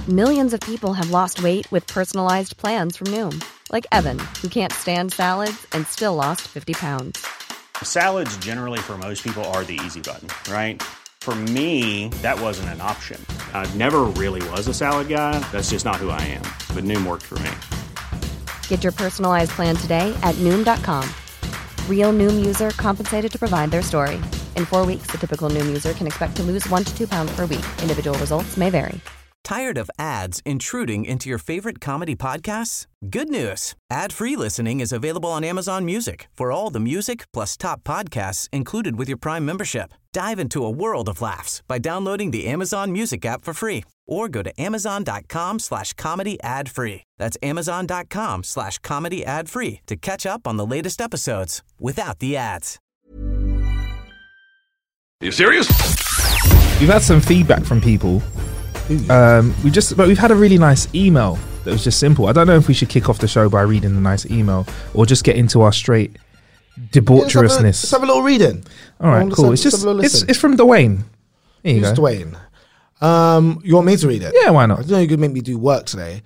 Millions of people have lost weight with personalized plans from Noom. Like Evan, who can't stand salads and still lost 50 pounds. Salads generally for most people are the easy button, right? For me, that wasn't an option. I never really was a salad guy. That's just not who I am. But Noom worked for me. Get your personalized plan today at Noom.com. Real Noom user compensated to provide their story. In 4 weeks, the typical Noom user can expect to lose 1 to 2 pounds per week. Individual results may vary. Tired of ads intruding into your favorite comedy podcasts? Good news. Ad-free listening is available on Amazon Music for all the music plus top podcasts included with your Prime membership. Dive into a world of laughs by downloading the Amazon Music app for free or go to amazon.com/comedy ad-free. That's amazon.com/comedy ad-free to catch up on the latest episodes without the ads. Are you serious? We've had some feedback from people. We've had a really nice email that was just simple. I don't know if we should kick off the show by reading a nice email or just get into our straight debaucherousness. Let's have a little reading. All right, cool. It's from Dwayne. Here you go. Dwayne? You want me to read it? Yeah, why not? I know you could make me do work today.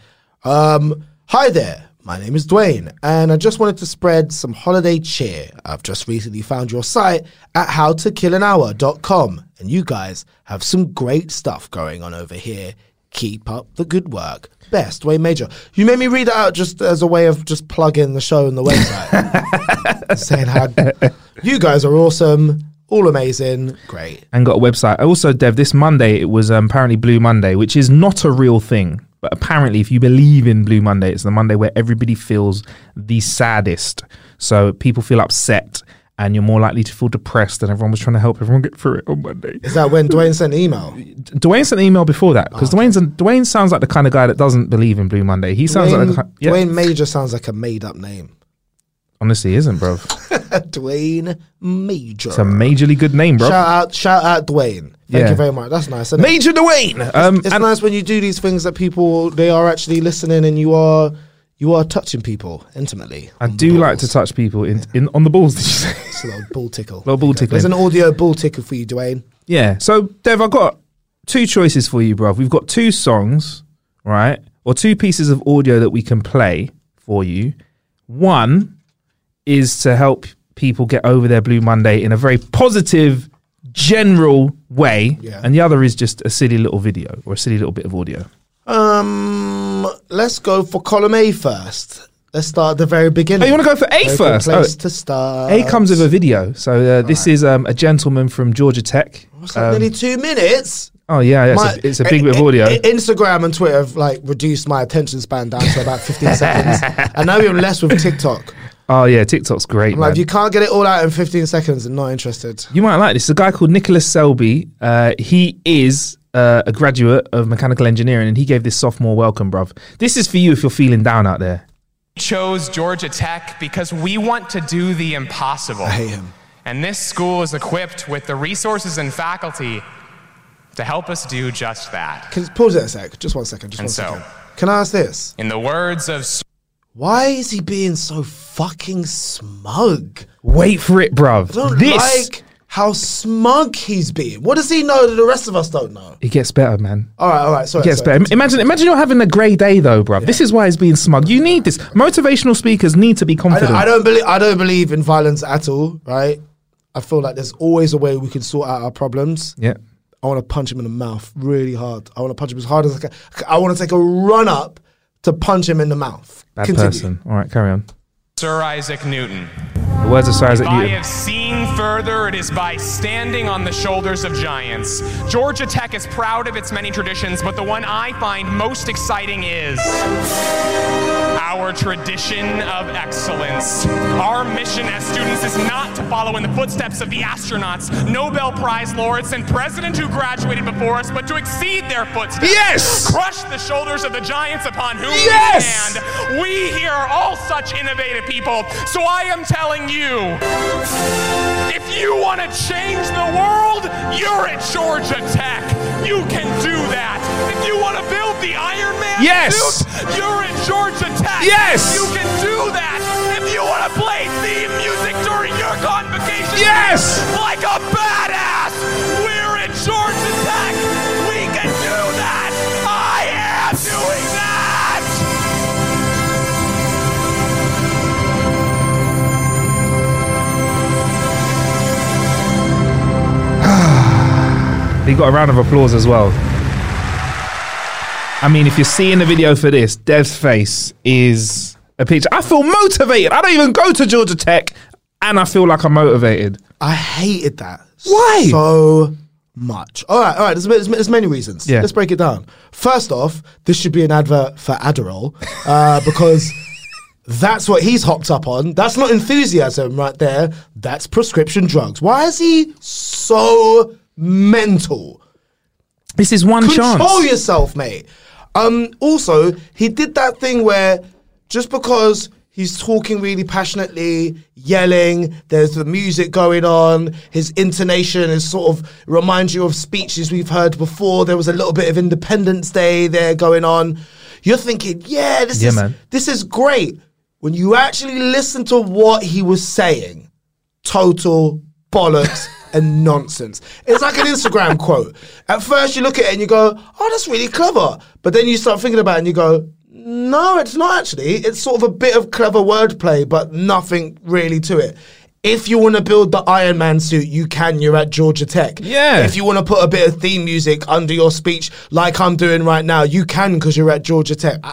Hi there. My name is Dwayne, and I just wanted to spread some holiday cheer. I've just recently found your site at howtokillanhour.com, and you guys have some great stuff going on over here. Keep up the good work. Best, Dwayne Major. You made me read it out just as a way of just plugging the show and the website. Saying how you guys are awesome, all amazing, great. And got a website. Also, Dev, this Monday, it was apparently Blue Monday, which is not a real thing. But apparently, if you believe in Blue Monday, it's the Monday where everybody feels the saddest. So people feel upset and you're more likely to feel depressed, and everyone was trying to help everyone get through it on Monday. Is that when Dwayne sent an email? Dwayne sent an email before that, because Dwayne sounds like the kind of guy that doesn't believe in Blue Monday. He sounds Dwayne Major sounds like a made-up name. Honestly, isn't, bro. Dwayne Major. It's a majorly good name, bro. Shout out Dwayne. Thank you very much. That's nice. Major Dwayne. It's nice when you do these things that people, they are actually listening, and you are touching people intimately. I do like to touch people in on the balls. Did you say? It's a little bull tickle. Little bull tickle. There's an audio bull tickle for you, Dwayne. Yeah. So, Dev, I've got two choices for you, bro. We've got two songs, right, or two pieces of audio that we can play for you. One is to help people get over their Blue Monday in a very positive, general way, and the other is just a silly little video or a silly little bit of audio. Let's go for column A first. Let's start at the very beginning. Oh, you want to go for A first? Place to start. A comes with a video. So this is a gentleman from Georgia Tech. What's that, nearly 2 minutes? Oh, yeah. It's a big bit of audio. Instagram and Twitter have reduced my attention span down to about 15 seconds. And now we're less with TikTok. Oh, yeah, TikTok's great, man. If you can't get it all out in 15 seconds, I'm not interested. You might like this. It's a guy called Nicholas Selby. He is a graduate of mechanical engineering, and he gave this sophomore welcome, bruv. This is for you if you're feeling down out there. We chose Georgia Tech because we want to do the impossible. I hate him. And this school is equipped with the resources and faculty to help us do just that. Can you pause it a sec? Just one second. Can I ask this? In the words of... Why is he being so fucking smug? Wait for it, bruv. I don't like how smug he's being. What does he know that the rest of us don't know? It gets better, man. All right. Sorry. It gets better. Imagine you're having a grey day, though, bruv. Yeah. This is why he's being smug. You need this. Motivational speakers need to be confident. I don't believe in violence at all, right? I feel like there's always a way we can sort out our problems. Yeah. I want to punch him in the mouth really hard. I want to punch him as hard as I can. I want to take a run up to punch him in the mouth. Bad person. All right, carry on. Sir Isaac Newton. The words of Sir Isaac Newton. If I have seen further, it is by standing on the shoulders of giants. Georgia Tech is proud of its many traditions, but the one I find most exciting is our tradition of excellence. Our mission as students is not to follow in the footsteps of the astronauts, Nobel Prize laureates, and presidents who graduated before us, but to exceed their footsteps. Yes! Crush the shoulders of the giants upon whom we stand. We here are all such innovative people, so I am telling you, if you want to change the world, you're at Georgia Tech. You can do that. If you want to build the Iron Man suit, you're at Georgia Tech. Yes! You can do that. If you want to play theme music during your convocation, like a badass, we're at Georgia Tech. We can do that. I am He got a round of applause as well. I mean, if you're seeing the video for this, Dev's face is a picture. I feel motivated. I don't even go to Georgia Tech, and I feel like I'm motivated. I hated that. Why? So much. All right. There's many reasons. Yeah. Let's break it down. First off, this should be an advert for Adderall because that's what he's hopped up on. That's not enthusiasm right there. That's prescription drugs. Why is he so mental? This is one chance. Control yourself, mate. Also, he did that thing where just because he's talking really passionately, yelling, there's the music going on, his intonation is sort of reminds you of speeches we've heard before. There was a little bit of Independence Day there going on. You're thinking, this is great. When you actually listen to what he was saying, total bollocks and nonsense. It's like an Instagram quote. At first you look at it and you go, oh, that's really clever. But then you start thinking about it and you go, no, it's not actually. It's sort of a bit of clever wordplay, but nothing really to it. If you want to build the Iron Man suit, you can. You're at Georgia Tech. Yeah. If you want to put a bit of theme music under your speech like I'm doing right now, you can because you're at Georgia Tech.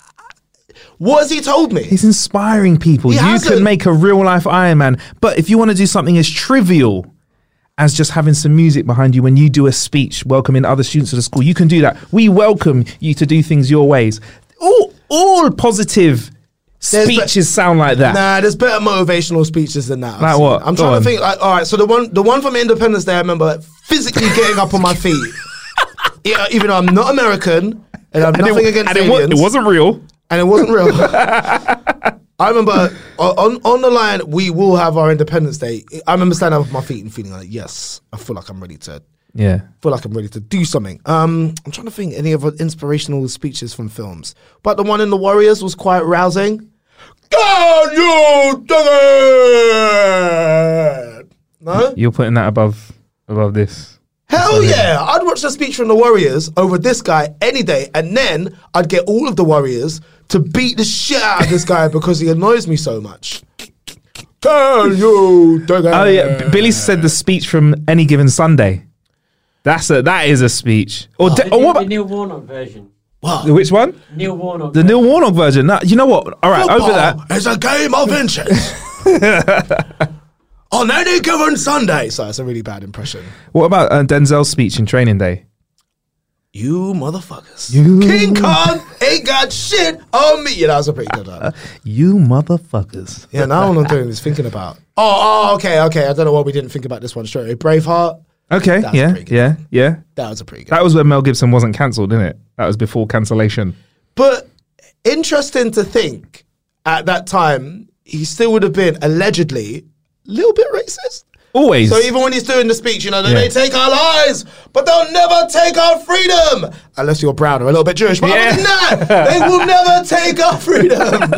What has he told me? He's inspiring people. He You hasn't. can make a real life Iron Man. But if you want to do something as trivial as just having some music behind you when you do a speech welcoming other students to the school, you can do that. We welcome you to do things your ways. All positive speeches sound like that. Nah, there's better motivational speeches than that. Like what? I'm Go trying on. to think. Like, all right, so the one from Independence Day, I remember like, physically getting up on my feet. Yeah, even though I'm not American and I'm nothing against aliens. It wasn't real. And it wasn't real. I remember on the line, we will have our Independence Day. I remember standing up on my feet and feeling like, yes, I feel like I'm ready to do something. I'm trying to think any other inspirational speeches from films. But the one in The Warriors was quite rousing. Can you do it? No? You're putting that above this. Hell yeah! I'd watch the speech from the Warriors over this guy any day, and then I'd get all of the Warriors to beat the shit out of this guy because he annoys me so much. Can you do it? Oh yeah, Billy said the speech from Any Given Sunday. That is a speech. Or what The about Neil Warnock version. which one? Neil Warnock. The Neil Warnock version. Now, you know what? All right, over that. It's a game of inches. On any given Sunday. Sorry, it's a really bad impression. What about Denzel's speech in Training Day? You motherfuckers. King Kong ain't got shit on me. Yeah, that was a pretty good one. You motherfuckers. Yeah, now all I'm doing is thinking about. Okay. I don't know why we didn't think about this one straight away. Braveheart. Okay, That was yeah. pretty good. That was a pretty good That was when Mel Gibson wasn't cancelled, didn't it? That was before cancellation. But interesting to think, at that time, he still would have been allegedly a little bit racist. Always. So even when he's doing the speech, they may take our lives, but they'll never take our freedom. Unless you're brown or a little bit Jewish. But other than that, they will never take our freedom.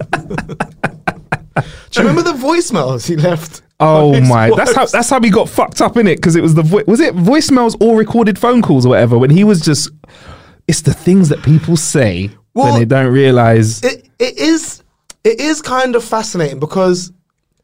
Do you remember the voicemails he left? Oh on my! Xbox? That's how he got fucked up in it, because it was was it voicemails or recorded phone calls or whatever, when he was just. It's the things that people say when they don't realize. It is kind of fascinating because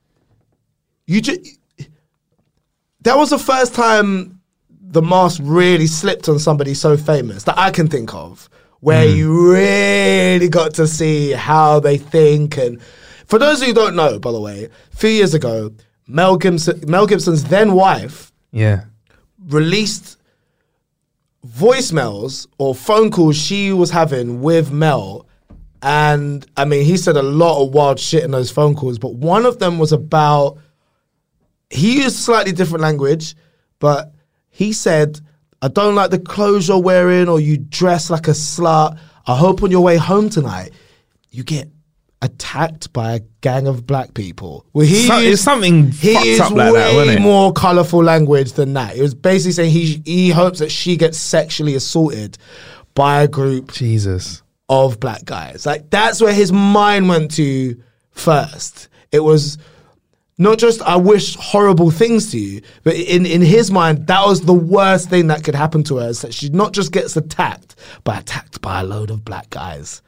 that was the first time the mask really slipped on somebody so famous that I can think of, where you really got to see how they think. And for those who don't know, by the way, a few years ago, Mel Gibson's then wife released voicemails or phone calls she was having with Mel. And I mean, he said a lot of wild shit in those phone calls, but one of them was about, he used slightly different language, but he said, I don't like the clothes you're wearing, or you dress like a slut. I hope on your way home tonight, you get attacked by a gang of black people. Well, It's something fucked up like that, wasn't it? More colourful language than that. It was basically saying he hopes that she gets sexually assaulted by a group of black guys. Like, that's where his mind went to first. It was not just, I wish horrible things to you, but in his mind, that was the worst thing that could happen to her, is that she not just gets attacked by a load of black guys.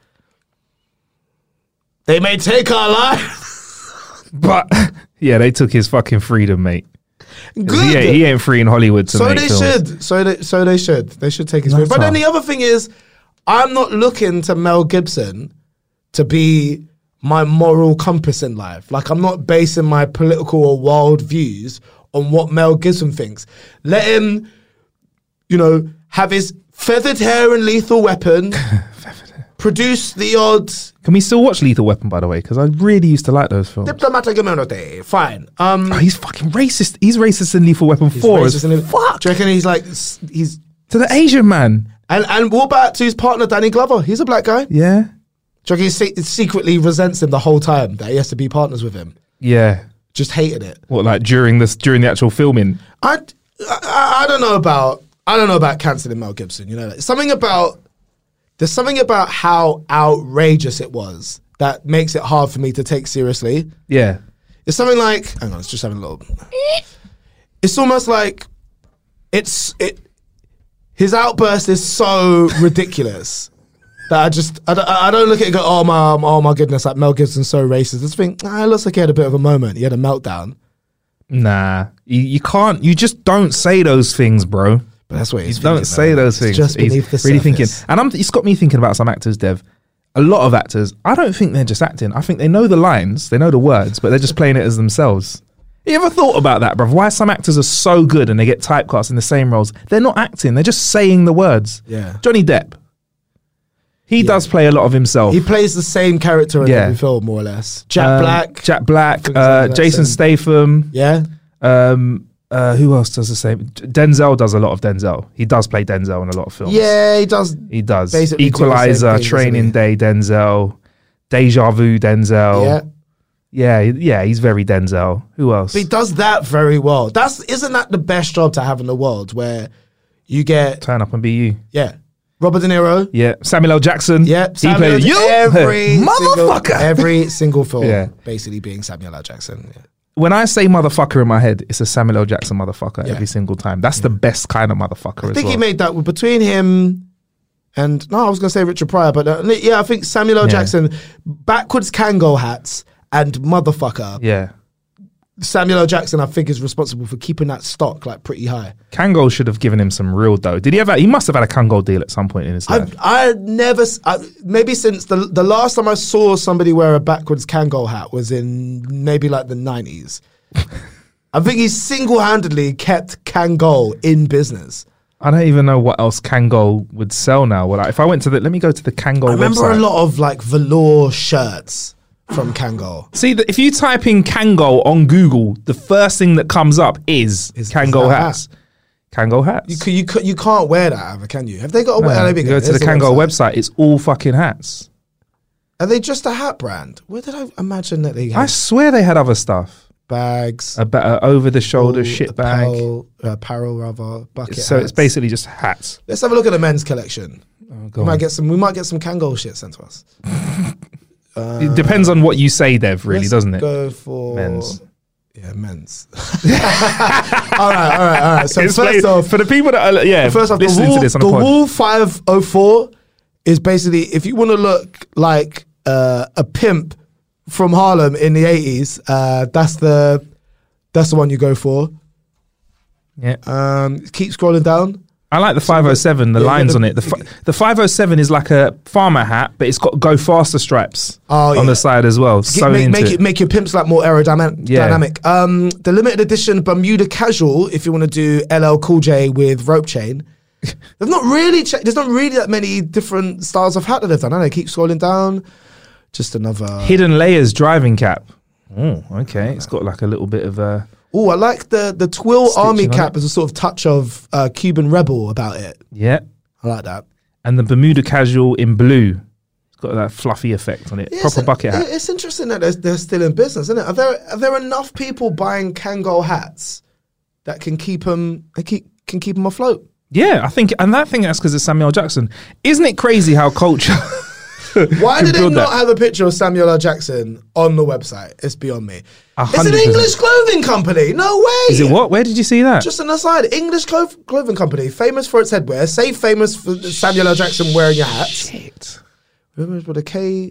They may take our lives. But, yeah, they took his fucking freedom, mate. Good. He ain't free in Hollywood to So make they films. should. So they should. They should take his That's movie. But then tough. the other thing is, I'm not looking to Mel Gibson to be my moral compass in life. Like, I'm not basing my political or world views on what Mel Gibson thinks. Let him, have his feathered hair and Lethal Weapon. Produce the odd Can we still watch Lethal Weapon, by the way? Because I really used to like those films. diplomatic immunity. Fine. Oh, he's fucking racist. He's racist in Lethal Weapon 4 as fuck. Do you reckon he's like he's To the Asian man. and what about to his partner Danny Glover? He's a black guy. Yeah. Do you reckon he secretly resents him the whole time that he has to be partners with him? Yeah. Just hated it. What, like during the actual filming? I don't know about cancelling Mel Gibson. There's something about how outrageous it was that makes it hard for me to take seriously. Yeah. It's something like, hang on, let's just have a little. It's almost like his outburst is so ridiculous that I don't look at it and go, oh my goodness, like Mel Gibson's so racist. I just think, it looks like he had a bit of a moment. He had a meltdown. Nah. You can't, you just don't say those things, bro. But that's what he's You don't say those things. Just beneath the He's really surface. thinking. And it's got me thinking about some actors, Dev. A lot of actors, I don't think they're just acting. I think they know the lines, they know the words, but they're just playing it as themselves. You ever thought about that, bruv? Why some actors are so good and they get typecast in the same roles? They're not acting, they're just saying the words. Yeah. Johnny Depp. He does play a lot of himself. He plays the same character in Yeah. every film, more or less. Jack Black. Jack Black, Things like that, Jason same. Statham. Yeah. Who else does the same? Denzel does a lot of Denzel. He does play Denzel in a lot of films. Yeah, he does. He does. Basically do the same Equalizer, thing, Training doesn't he? Day, Denzel, Deja Vu, Denzel. Yeah, he's very Denzel. Who else? But he does that very well. Isn't that the best job to have in the world, where you get Turn up and be you. Robert De Niro. Yeah, Samuel L. Jackson. Yeah, he played you, motherfucker. Every single film, Yeah. basically being Samuel L. Jackson. Yeah. When I say motherfucker in my head, it's a Samuel L. Jackson motherfucker Yeah. every single time. That's the best kind of motherfucker. I think he made that between him and I was going to say Richard Pryor, but I think Samuel L. Yeah. Jackson, backwards Kango hats and motherfucker. Yeah, Samuel L. Jackson, I think, is responsible for keeping that stock like pretty high. Kangol should have given him some real dough. Did he ever? He must have had a Kangol deal at some point in his life. Maybe since the last time I saw somebody wear a backwards Kangol hat was in maybe like the 90s. I think he single-handedly kept Kangol in business. I don't even know what else Kangol would sell now. Well, if I went to let me go to the Kangol I remember website. a lot of like velour shirts from Kangol. See, if you type in Kangol on Google, the first thing that comes up is Kangol that hats. Kangol hats. You can't wear that ever, can you? Have they got a No, you go to the Kangol website, it's all fucking hats. Are they just a hat brand? Where did I imagine that they I had swear they had other stuff. bags? A over-the-shoulder shit bag. Apparel rather, bucket So it's hats. basically just hats. Let's have a look at the men's collection. Go We on. might get some Kangol shit sent to us. It depends on what you say, Dev, really, Let's doesn't it? Go for Men's. Yeah, men's. all right. So Explain- first off, for the people that are first off, listening to this on the the pod. Wall 504 is basically if you want to look like a pimp from Harlem in the 80s, that's the one you go for. Yeah. Keep scrolling down. I like the 507, the Yeah, lines yeah, on it. The 507 is like a farmer hat, but it's got go faster stripes on the side as well. Make your pimps like more aerodynamic. The limited edition Bermuda Casual, if you want to do LL Cool J with rope chain. There's not really that many different styles of hat that they've done. They keep scrolling down. Just another Hidden Layers driving cap. Oh, okay. It's got like a little bit of a... Oh, I like the Twill Stitching Army on cap it. as a sort of touch of Cuban Rebel about it. Yeah. I like that. And the Bermuda Casual in blue. It's got that fluffy effect on it. Yeah, Proper bucket hat. It's interesting that they're still in business, isn't it? Are there enough people buying Kangol hats that can keep them afloat? Yeah, I think that's because it's Samuel Jackson. Isn't it crazy how culture... Why can did it build not that? have a picture of Samuel L. Jackson on the website? It's beyond me. 100%. It's an English clothing company. No way. Is it what? Where did you see that? Just an aside. English clothing company, famous for its headwear. Say famous for Samuel L. Jackson wearing your hats. Shit. With a K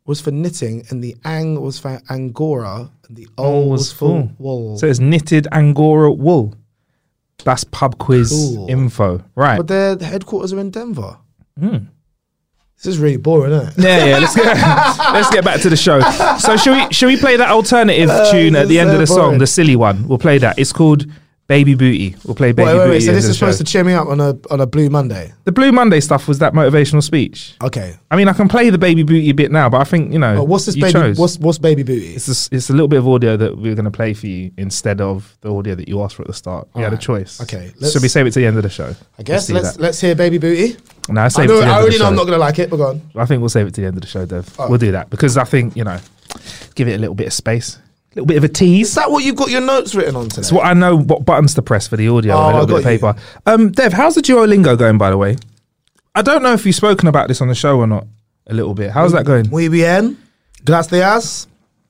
was for knitting, and the ang was for angora, and the ol was for wool. So it's knitted Angora wool. That's pub quiz info, right? But their headquarters are in Denver. This is really boring, isn't it? Yeah. Let's get back to the show. So should we play that alternative tune at the end of the song, the silly one? We'll play that. It's called Baby Booty. We'll play Baby Booty. Wait. So this is supposed to cheer me up on a Blue Monday. The Blue Monday stuff was that motivational speech. Okay. I mean, I can play the Baby Booty bit now, but I think what's this you baby? chose. What's Baby Booty? It's a little bit of audio that we're going to play for you instead of the audio that you asked for at the start. You had a choice. Okay. Should we save it to the end of the show? I guess let's hear Baby Booty. No, I already know I'm not going to like it, but go on. I think we'll save it to the end of the show, Dev. We'll do that because I think give it a little bit of space. A little bit of a tease. Is that what you've got your notes written on today? It's what I know what buttons to press for the audio and a little bit of paper. Dev, how's the Duolingo going, by the way? I don't know if you've spoken about this on the show or not a little bit. How's that going? Muy bien. Gracias.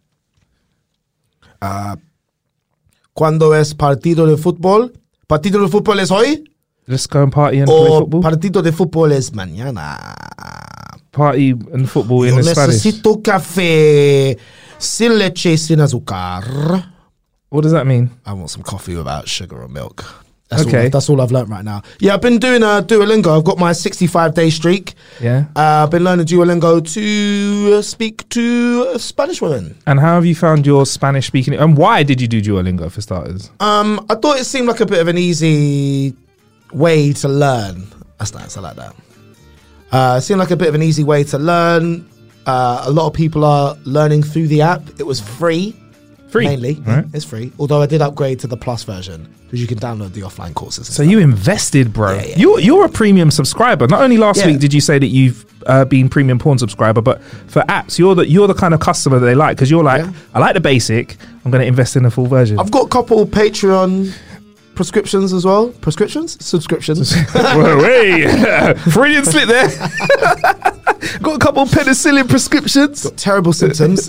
¿Cuándo es partido de fútbol? ¿Partido de fútbol es hoy? Let's go and party and play football. Partido de fútbol es mañana. Party and football in Spanish. Necesito café sin leche, sin azúcar. What does that mean? I want some coffee without sugar or milk. That's all I've learned right now. Yeah, I've been doing Duolingo. I've got my 65-day streak. Yeah. I've been learning Duolingo to speak to Spanish women. And how have you found your Spanish speaking? And why did you do Duolingo for starters? I thought it seemed like a bit of an easy way to learn. That's nice. I like that. It seemed like a bit of an easy way to learn. A lot of people are learning through the app. It was free. Mainly. Right. It's free. Although I did upgrade to the Plus version because you can download the offline courses. So you invested, bro. Yeah. You're a premium subscriber. Not only last week did you say that you've been premium porn subscriber, but for apps, you're the kind of customer that they like because you're like, I like the basic. I'm going to invest in the full version. I've got a couple Patreon prescriptions as well. Subscriptions. Wait, Freudian slip there. Got a couple penicillin prescriptions. Got terrible symptoms.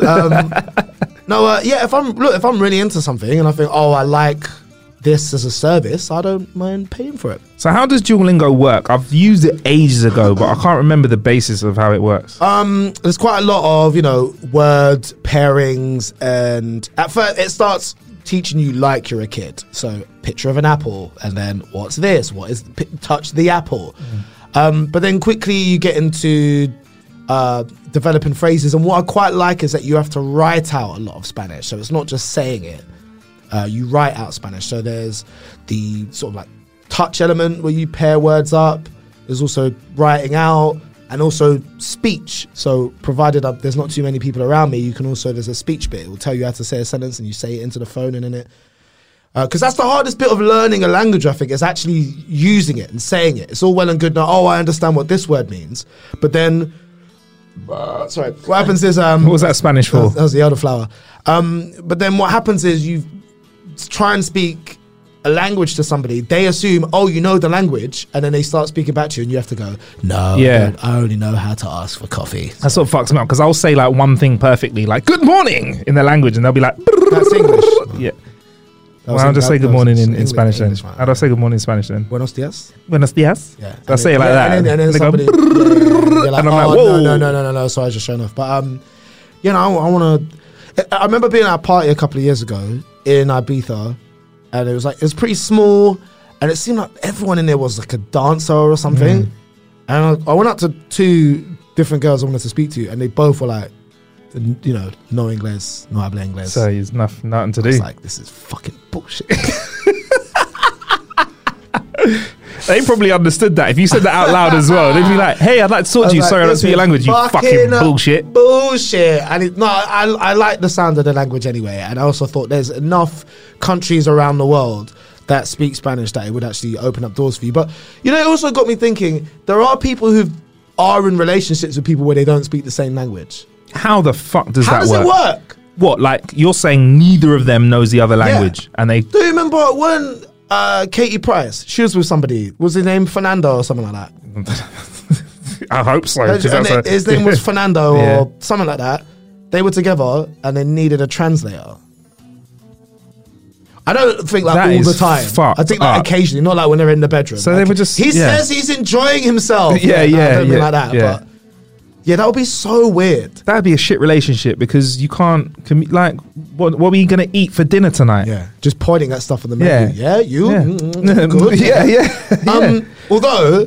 If I'm really into something and I think, I like this as a service, I don't mind paying for it. So how does Duolingo work? I've used it ages ago, but I can't remember the basis of how it works. There's quite a lot of, word pairings, and at first it starts teaching you like you're a kid. So picture of an apple, and then what's this? What is touch the apple? But then quickly you get into developing phrases, and what I quite like is that you have to write out a lot of Spanish, so it's not just saying it. You write out Spanish, so there's the sort of like touch element where you pair words up. There's also writing out and also speech, so provided there's not too many people around me, there's a speech bit. It will tell you how to say a sentence and you say it into the phone and in it. Because that's the hardest bit of learning a language, I think, is actually using it and saying it. It's all well and good now, I understand what this word means, but then what happens is what was that Spanish for? That was the elderflower. But then what happens is you try and speak a language to somebody, they assume, you know the language, and then they start speaking back to you and you have to go, no, I only know how to ask for coffee. That sort of fucks me up because I'll say like one thing perfectly, like good morning in their language, and they'll be like, that's English. Yeah. Well, I'll just say good morning in Spanish then. How do I say good morning in Spanish then? Buenos dias. Buenos dias? Yeah. I'll say it like that. And then somebody, go, like, and I'm like, whoa. No, sorry, I was just showing off. But, I want to, I remember being at a party a couple of years ago in Ibiza, and it was pretty small, and it seemed like everyone in there was like a dancer or something. And I went up to two different girls I wanted to speak to, and they both were like, no English, no habla English. So there's nothing to do. It's like, this is fucking bullshit. They probably understood that. If you said that out loud as well, they'd be like, hey, I'd like to talk to you. Like, sorry, I don't speak your language. You fucking bullshit. And I like the sound of the language anyway. And I also thought there's enough countries around the world that speak Spanish that it would actually open up doors for you. But, it also got me thinking, there are people who are in relationships with people where they don't speak the same language. How the fuck does How that does work? it work? What, like you're saying neither of them knows the other language and they... Do you remember when Katie Price, she was with somebody, was his name Fernando or something like that? I hope so. His name was Fernando or something like that. They were together and they needed a translator. I don't think like all the time. I think like occasionally, not like when they're in the bedroom. So they were just... He says he's enjoying himself. Yeah. Like that. Yeah. Yeah, that would be so weird. That'd be a shit relationship because you can't like what are we gonna eat for dinner tonight? Yeah, just pointing at stuff on the menu. Yeah, you Yeah. good. Yeah. Although,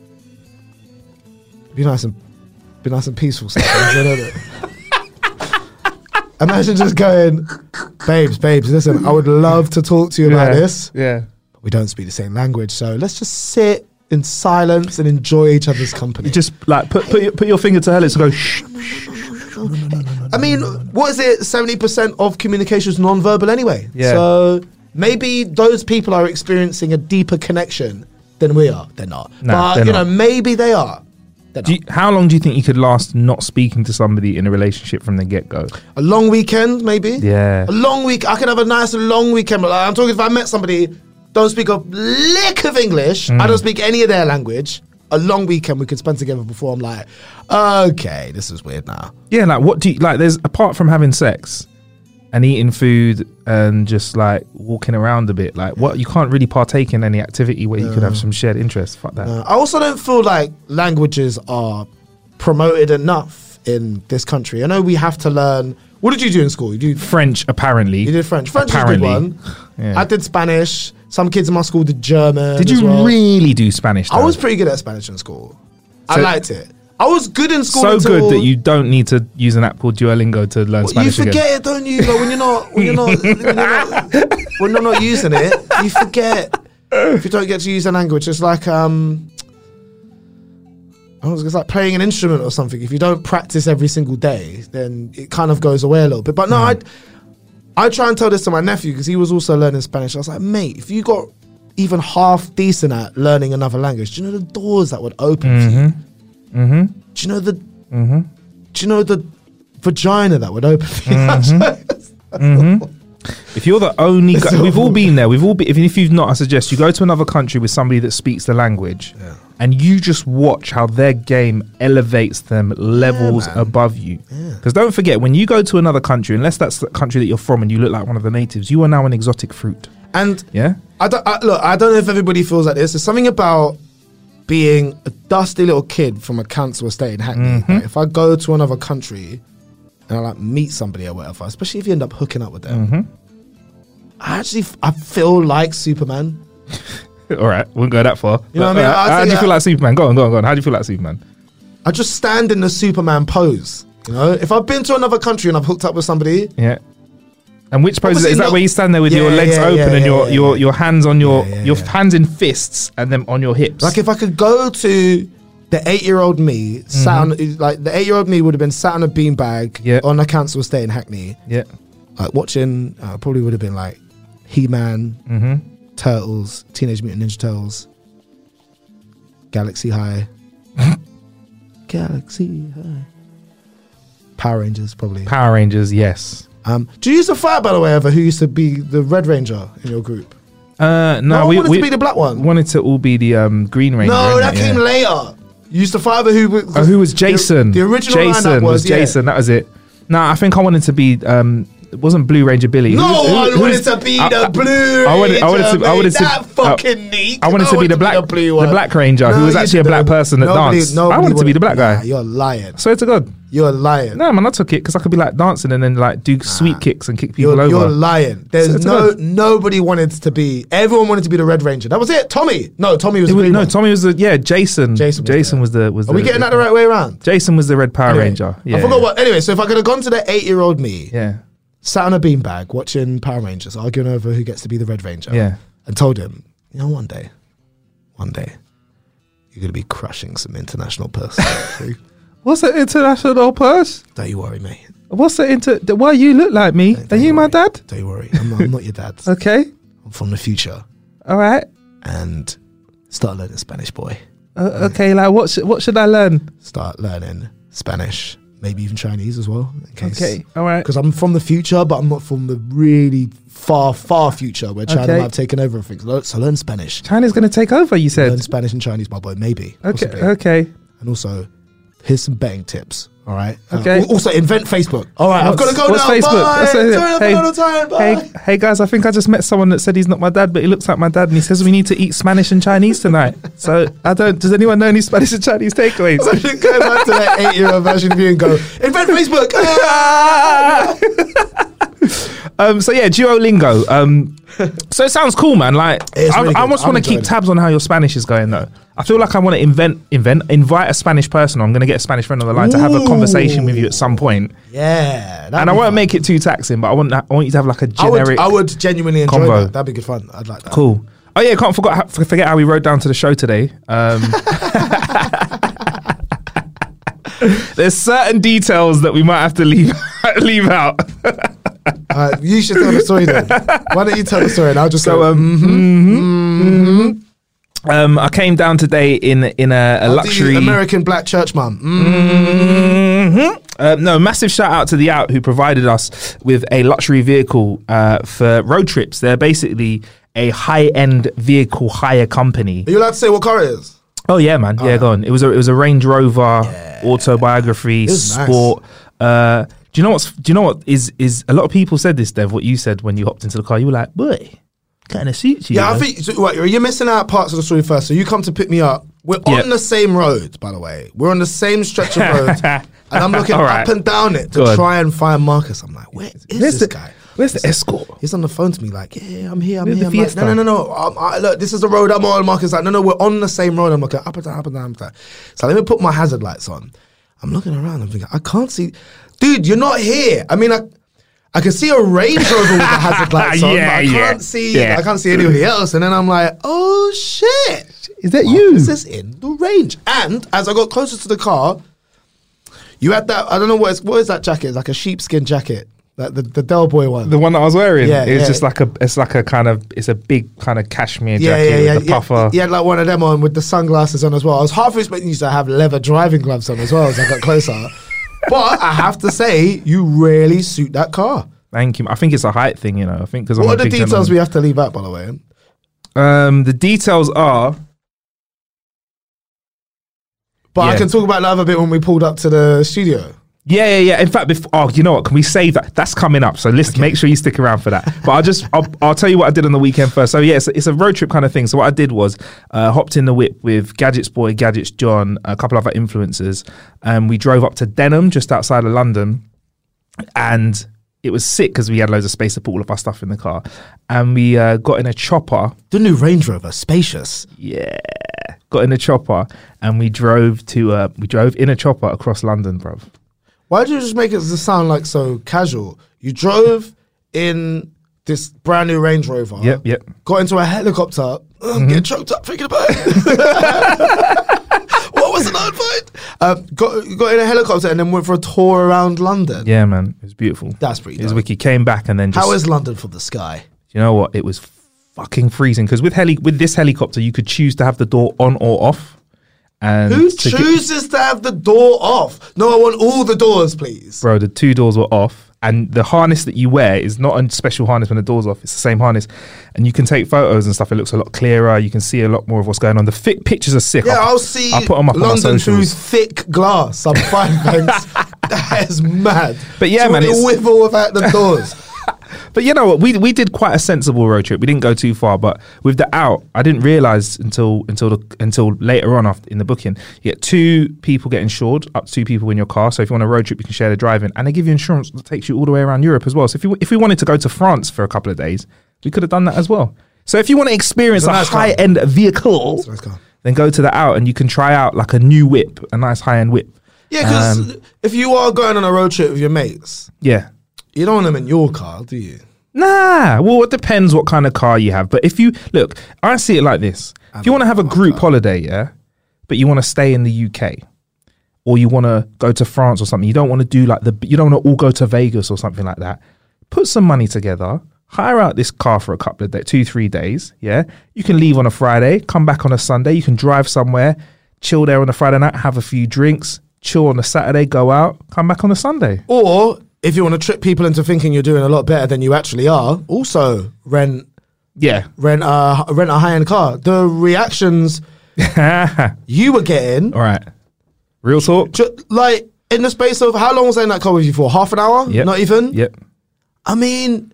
be nice and peaceful. Sometimes, you know that. Imagine just going, babes, listen, I would love to talk to you about this. Yeah. But we don't speak the same language, so let's just sit in silence and enjoy each other's company. You just like put your finger to her lips and go shh. I mean, what is it? 70% of communication is non-verbal anyway. Yeah. So maybe those people are experiencing a deeper connection than we are. They're not. Nah, but, they're you not. know, maybe they are. How long do you think you could last not speaking to somebody in a relationship from the get-go? A long weekend, maybe? Yeah. A long week. I could have a nice long weekend. But I'm talking if I met somebody, don't speak a lick of English, I don't speak any of their language, a long weekend we could spend together before I'm like, okay, this is weird now. Yeah, like what do you like? There's apart from having sex and eating food and just like walking around a bit, like what you can't really partake in any activity where you could have some shared interests. Fuck that. I also don't feel like languages are promoted enough in this country. I know we have to learn. What did you do in school? You did French, apparently. You did French. French apparently. is a good one. Yeah. I did Spanish. Some kids in my school did German. Did as you well. really do Spanish? Though? I was pretty good at Spanish in school. I So- liked it. I was good in school. so until good that you don't need to use an app called Duolingo to learn Spanish you forget again. it, don't you? Like when you're not using it, you forget. If you don't get to use a language, it's like it's like playing an instrument or something. If you don't practice every single day, then it kind of goes away a little bit. But no, I try and tell this to my nephew because he was also learning Spanish. I was like, mate, if you got even half decent at learning another language, do you know the doors that would open for you? Mm-hmm. Do you know the vagina that would open for you? If you're the only guy, we've all been there. We've all been. Even if you've not, I suggest you go to another country with somebody that speaks the language, and you just watch how their game elevates them levels above you. Because don't forget, when you go to another country, unless that's the country that you're from and you look like one of the natives, you are now an exotic fruit. And Yeah. I don't know if everybody feels like this. There's something about being a dusty little kid from a council estate in Hackney. Like, if I go to another country and I like meet somebody or whatever, especially if you end up hooking up with them, I feel like Superman. All right, wouldn't go that far. You know what I mean? How do you feel like Superman? Go on. How do you feel like Superman? I just stand in the Superman pose. You know, if I've been to another country and I've hooked up with somebody, Yeah. And which pose is Obviously that? not- Where you stand there with your Yeah, legs yeah, open yeah, and yeah, your hands on your Yeah. hands in fists and then on your hips. like if I could go to the 8-year-old me, sat on, like the 8-year-old me would have been sat on a beanbag on a council estate in Hackney, Yeah. like watching. Probably would have been like He-Man, Turtles, Teenage Mutant Ninja Turtles, Galaxy High, Galaxy High, Power Rangers, probably. Power Rangers, yes. Do you use a fight, by the way, ever who used to be the Red Ranger in your group? No, I wanted to be the black one. Wanted to all be the Green Ranger. No, innit? that came later. You used to fight over who was Jason? The original Jason lineup was Jason. That was it. No, I think I wanted to be. It wasn't Blue Ranger Billy. No Who one wanted was- to be the Blue Ranger. I wanted to. That fucking neat. I wanted to be the black, blue one. the Black Ranger, No, who was you actually a black didn't. person that danced. I wanted to be the black guy. Nah, you're lying. Swear to God. You're lying. No, man, I took it because I could be like dancing and then like do sweep kicks and kick people over. You're lying. Swear There's to God. nobody wanted to be. Everyone wanted to be the Red Ranger. That was it. Tommy. No, Tommy was the green one. Tommy was the Jason. Jason was was the. Are we getting that the right way around? Jason was the Red Power Anyway, Ranger. Yeah. I forgot what. Anyway, so if I could have gone to the 8-year-old me, Yeah. sat on a beanbag watching Power Rangers, arguing over who gets to be the Red Ranger, Yeah. and told him, you know, one day, you're gonna be crushing some international person. What's an international purse? Don't you worry, mate. What's the Why you look like me? Are you my dad? Don't you worry. I'm not your dad. Okay. I'm from the future, All right. and start learning Spanish, boy. Okay. Like what should I learn? Start learning Spanish, maybe even Chinese as well. In case. Okay. All right. Because I'm from the future, but I'm not from the really far future where China Okay. might have taken over everything. So learn Spanish. China's going to take over. You Learn said. Spanish and Chinese, my boy. Maybe. Okay. Possibly. Okay. And also, here's some betting tips. All right. Okay. Also, invent Facebook. All right. I've got to go now. What's Facebook? Bye. Sorry, I've got no time. Bye. Hey, guys, I think I just met someone that said he's not my dad, but he looks like my dad, and he says we need to eat Spanish and Chinese tonight. So does anyone know any Spanish and Chinese takeaways? I should go back to that 8-year-old version of you and go, invent Facebook. So yeah, Duolingo. So it sounds cool, man. Like It's really I good. almost I'm want to keep enjoying it. tabs on how your Spanish is going, though. I feel like I want to invite a Spanish person. I'm going to get a Spanish friend on the line to have a conversation with you at some point. Yeah. And I won't make it too taxing, but I want you to have like a generic. I would genuinely enjoy convo. that. That'd be good fun. I'd like that. Cool. Oh yeah, can't forget how we rode down to the show today. There's certain details that we might have to leave out. You should tell the story then. Why don't you tell the story and I'll just So go, I came down today in a luxury American black church mum. no, massive shout out to The Out, who provided us with a luxury vehicle for road trips. They're basically a high-end vehicle hire company. Are you allowed to say what car it is? Oh yeah, man. Yeah, go on. It was a Range Rover autobiography was nice. sport. Do you know what is a lot of people said this, Dev, what you said when you hopped into the car. You were like, boy, kind of suits you. Yeah, man. I think you're missing out parts of the story first. So you come to pick me up. We're on the same road, by the way. We're on the same stretch of road, and I'm looking All right. up and down it to Go on. try and find Marcus. I'm like, where is this guy? Where's the escort? He's on the phone to me like, yeah, I'm here. Where's the I'm like, Fiesta? no. Look, this is the road I'm on. Marcus like, no, we're on the same road. I'm looking up and down, up and down, up and down. So let me put my hazard lights on. I'm looking around. I'm thinking, I can't see. Dude, you're not here. I mean, I can see a Range Rover with the hazard lights on, but I can't see. I can't see anybody else. And then I'm like, oh shit, Is that you? This is in the range. And as I got closer to the car, you had that. I don't know what is that jacket? It's like a sheepskin jacket, like the Del Boy one. The one that I was wearing. Yeah, it's yeah. just like it's a big kind of cashmere jacket with the puffer. He had like one of them on with the sunglasses on as well. I was half expecting you to have leather driving gloves on as well as I got closer. But I have to say, you really suit that car. Thank you. I think it's a height thing, you know. I think because What are the details we have to leave out, by the way? The details are. But I Yeah. can talk about the other bit when we pulled up to the studio. Yeah. In fact, you know what? Can we save that? That's coming up. So let's make sure you stick around for that. But I'll tell you what I did on the weekend first. So yeah, it's a road trip kind of thing. So what I did was hopped in the whip with Gadgets Boy, Gadgets John, a couple of other influencers, and we drove up to Denham, just outside of London, and it was sick because we had loads of space to put all of our stuff in the car, and we got in a chopper. The new Range Rover, spacious. Yeah, got in a chopper, and we drove in a chopper across London, bruv. Why did you just make it sound like so casual? You drove in this brand new Range Rover. Yep. Got into a helicopter. Get choked up thinking about it. What was the night fight? Got in a helicopter and then went for a tour around London. Yeah, man, it was beautiful. That's pretty It was dope. wicked. Came back and then just. How is London for the sky? You know what? It was fucking freezing because with this helicopter, you could choose to have the door on or off. And Who chooses to have the door off? No, I want all the doors, please. Bro, the two doors were off, and the harness that you wear is not a special harness when the door's off. It's the same harness, and you can take photos and stuff. It looks a lot clearer. You can see a lot more of what's going on. The pictures are sick. Yeah, I'll see I'll put them up on my London through socials. thick glass. I'm fine, thanks. That is mad. But yeah, so man, you it's- wiggle without the doors. But you know what? We did quite a sensible road trip. We didn't go too far, but with the Out, I didn't realize until later on in the booking, you get 2 people get insured, up to 2 people in your car. So if you want a road trip, you can share the driving, and they give you insurance that takes you all the way around Europe as well. So if we wanted to go to France for a couple of days, we could have done that as well. So if you want to experience It's a a nice car. high-end vehicle, It's a nice car. then go to the Out, and you can try out like a new whip, a nice high-end whip. Yeah, because if you are going on a road trip with your mates, Yeah. you don't want them in your car, do you? Nah, well, it depends what kind of car you have. But if you look, I see it like this: if you want to have a group holiday, yeah, but you want to stay in the UK, or you want to go to France or something, you don't want to do like you don't want to all go to Vegas or something like that. Put some money together, hire out this car for a couple of days, 2-3 days. Yeah, you can leave on a Friday, come back on a Sunday. You can drive somewhere, chill there on a Friday night, have a few drinks, chill on a Saturday, go out, come back on a Sunday. Or if you want to trick people into thinking you're doing a lot better than you actually are, also rent Yeah. a high end car. The reactions you were getting, All right. Real talk. Like, in the space of, how long was I in that car with you for? Half an hour? Yep. Not even? Yep. I mean,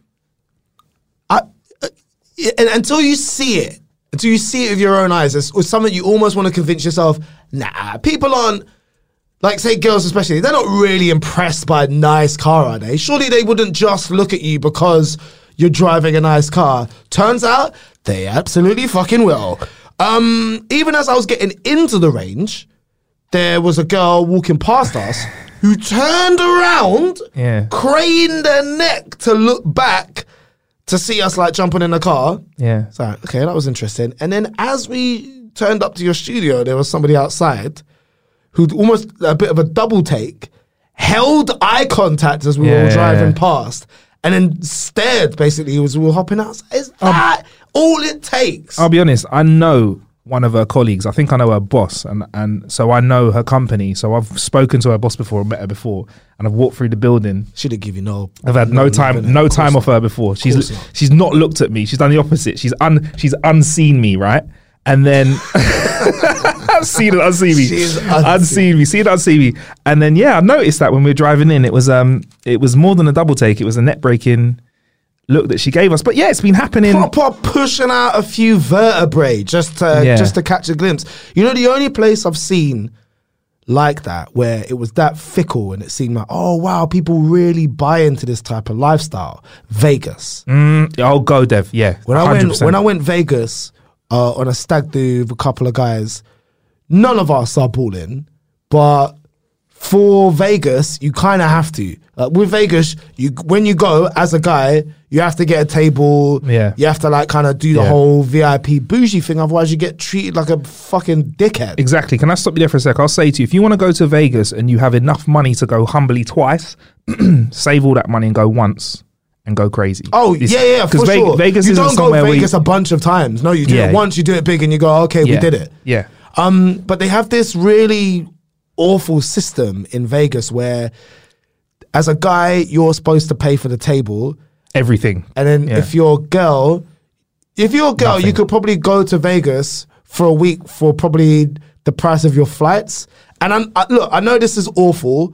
until you see it with your own eyes, it's something you almost want to convince yourself, nah, people aren't, like, say girls especially, they're not really impressed by a nice car, are they? Surely they wouldn't just look at you because you're driving a nice car. Turns out, they absolutely fucking will. Even as I was getting into the range, there was a girl walking past us who turned around, craned her neck to look back to see us like jumping in the car. Yeah. So, okay, that was interesting. And then as we turned up to your studio, there was somebody outside who'd almost a bit of a double take, held eye contact as we were all driving past, and then stared basically as we were hopping out. Is that all it takes? I'll be honest, I know one of her colleagues. I think I know her boss, and so I know her company. So I've spoken to her boss before, met her before, and I've walked through the building. She didn't give you no. I've had no time off her before. She's not looked at me. She's done the opposite. She's unseen me, right? And then unseen me. She's unseen me. And then I noticed that when we were driving in, it was more than a double take. It was a net breaking look that she gave us. But it's been happening. Proper pushing out a few vertebrae just to catch a glimpse. You know, the only place I've seen like that where it was that fickle and it seemed like, oh wow, people really buy into this type of lifestyle. Vegas. I'll go, Dev. Yeah. When I went Vegas on a stag do with a couple of guys, none of us are balling, but for Vegas, you kind of have to. With Vegas, when you go as a guy, you have to get a table. Yeah. You have to like kind of do the whole VIP bougie thing. Otherwise, you get treated like a fucking dickhead. Exactly. Can I stop you there for a sec? I'll say to you, if you want to go to Vegas and you have enough money to go humbly twice, save all that money and go once and go crazy. Oh, yeah, for sure. Vegas you isn't don't go Vegas a bunch of times. No, you do it once, you do it big, and you go, okay, we did it. Yeah. But they have this really awful system in Vegas where as a guy you're supposed to pay for the table, everything, and then if you're a girl you could probably go to Vegas for a week for probably the price of your flights. And I know this is awful,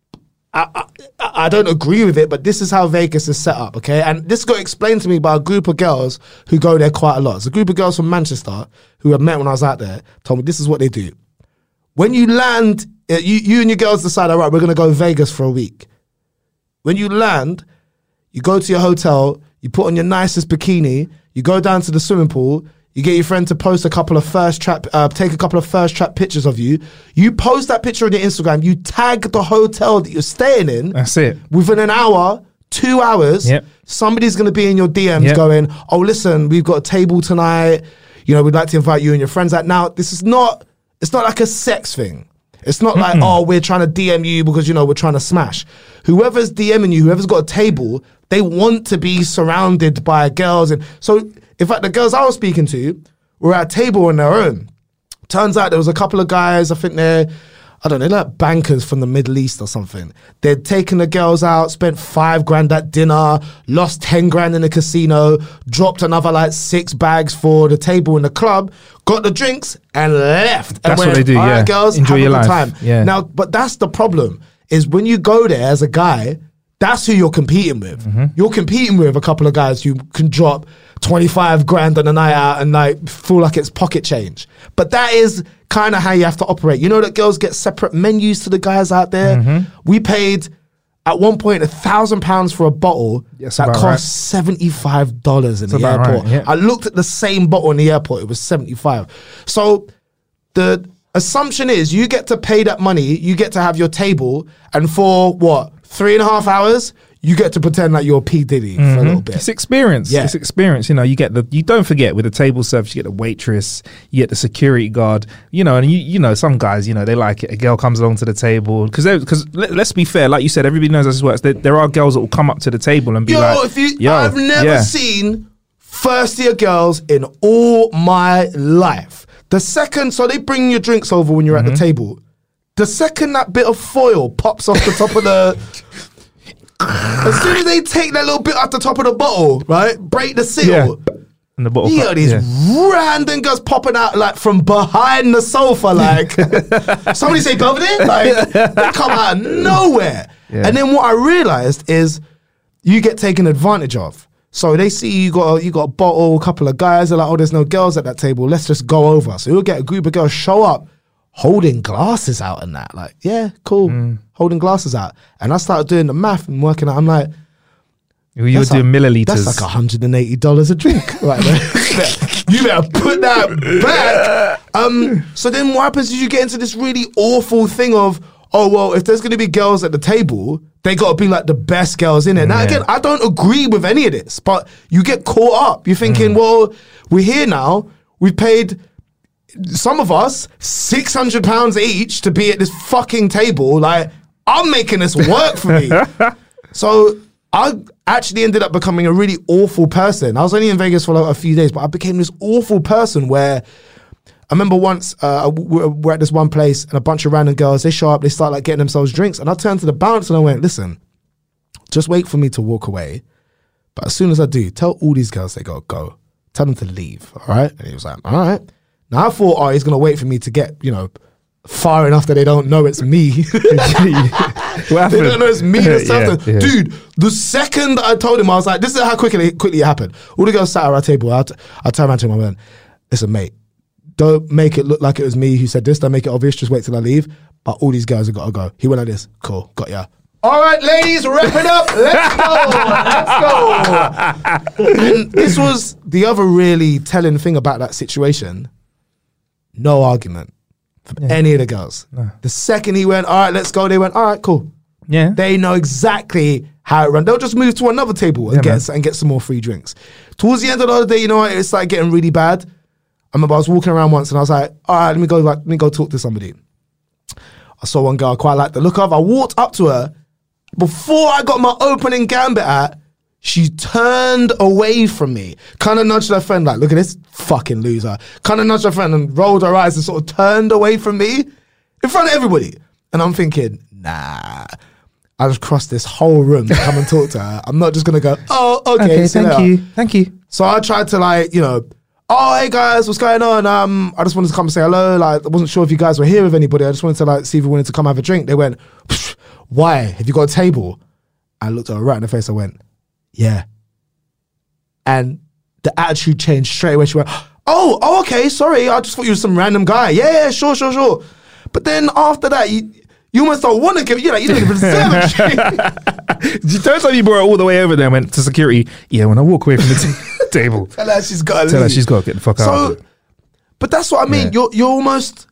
I don't agree with it, but this is how Vegas is set up, okay? And this got explained to me by a group of girls who go there quite a lot. It's a group of girls from Manchester who I met when I was out there, told me this is what they do. When you land, you and your girls decide, all right, we're going to go Vegas for a week. When you land, you go to your hotel, you put on your nicest bikini, you go down to the swimming pool, you get your friend to post take a couple of first trap pictures of you. You post that picture on your Instagram, you tag the hotel that you're staying in. That's it. Within an hour, 2 hours, somebody's going to be in your DMs going, oh, listen, we've got a table tonight. You know, we'd like to invite you and your friends out. Now, it's not like a sex thing. It's not like, oh, we're trying to DM you because, you know, we're trying to smash. Whoever's DMing you, whoever's got a table, they want to be surrounded by girls. And so, in fact, the girls I was speaking to were at a table on their own. Turns out there was a couple of guys, I think they're like bankers from the Middle East or something. They'd taken the girls out, spent $5,000 at dinner, lost 10 grand in the casino, dropped another like 6 bags for the table in the club, got the drinks and left. That's and what they do, all right, girls, enjoy have your a good life. time. Yeah. Now, but that's the problem, is when you go there as a guy, that's who you're competing with. You're competing with a couple of guys who can drop 25 grand on a night out and like feel like it's pocket change. But that is kind of how you have to operate. You know that girls get separate menus to the guys out there? We paid at one point £1,000 for a bottle that cost $75 in the airport. Right, yeah. I looked at the same bottle in the airport, it was $75. So the assumption is you get to pay that money, you get to have your table, and for what, 3.5 hours, you get to pretend like you're P. Diddy for a little bit. It's experience. Yeah. It's experience. You know, you don't forget with the table service, you get the waitress, you get the security guard, you know, and you know, some guys, you know, they like it. A girl comes along to the table because let's be fair, like you said, everybody knows how this works. There are girls that will come up to the table and be I've never seen first-year girls in all my life. So they bring your drinks over when you're at the table. The second that bit of foil pops off the top of the... As soon as they take that little bit off the top of the bottle, right, break the seal, And the bottle. You got these random girls popping out like from behind the sofa, like somebody say Belvedere, like they come out of nowhere. Yeah. And then what I realized is you get taken advantage of. So they see you got a bottle, a couple of guys are like, oh, there's no girls at that table. Let's just go over. So you'll get a group of girls show up holding glasses out and that. Like, yeah, cool. Holding glasses out. And I started doing the math and working out. I'm like, you were doing milliliters. that's like $180 a drink right there. You better put that back. So then what happens is you get into this really awful thing of, oh, well, if there's going to be girls at the table, they got to be like the best girls in it. Now, again, I don't agree with any of this, but you get caught up. You're thinking, well, we're here now. We've paid, some of us, £600 each to be at this fucking table. Like, I'm making this work for me. So I actually ended up becoming a really awful person. I was only in Vegas for like a few days, but I became this awful person where I remember once we're at this one place and a bunch of random girls, they show up, they start like getting themselves drinks. And I turned to the bouncer and I went, listen, just wait for me to walk away. But as soon as I do, tell all these girls they got to go. Tell them to leave, all right? And he was like, all right. Now I thought, oh, he's going to wait for me to get, far enough that they don't know it's me. They don't know it's me. Dude, the second I told him, I was like, this is how quickly it happened. All the girls sat at our table. I turned around to him and I went, listen, mate, don't make it look like it was me who said this. Don't make it obvious. Just wait till I leave. But all these guys have got to go. He went like this. Cool. Got ya. All right, ladies, wrap it up. Let's go. And this was the other really telling thing about that situation. No argument from any of the girls. No. The second he went, all right, let's go, they went, all right, cool. Yeah. They know exactly how it runs. They'll just move to another table and get some more free drinks. Towards the end of the day, it started getting really bad. I remember I was walking around once and I was like, all right, let me go talk to somebody. I saw one girl I quite liked the look of. I walked up to her. Before I got my opening gambit at, she turned away from me. Kind of nudged her friend like, look at this fucking loser. Kind of nudged her friend and rolled her eyes and sort of turned away from me in front of everybody. And I'm thinking, nah. I just crossed this whole room to come and talk to her. I'm not just going to go, oh, okay, thank you. So I tried to oh, hey guys, what's going on? I just wanted to come and say hello. Like, I wasn't sure if you guys were here with anybody. I just wanted to see if you wanted to come have a drink. They went, why? Have you got a table? I looked at her right in the face. I went, yeah. And the attitude changed straight away. She went, oh, okay, sorry. I just thought you were some random guy. Yeah, sure. But then after that, you almost don't want to give, you don't even deserve a drink. The first time you brought her all the way over there and went to security, when I walk away from the table. Tell her she's got to Tell her she's got to get the fuck out of it. But that's what I mean. Yeah. You're almost,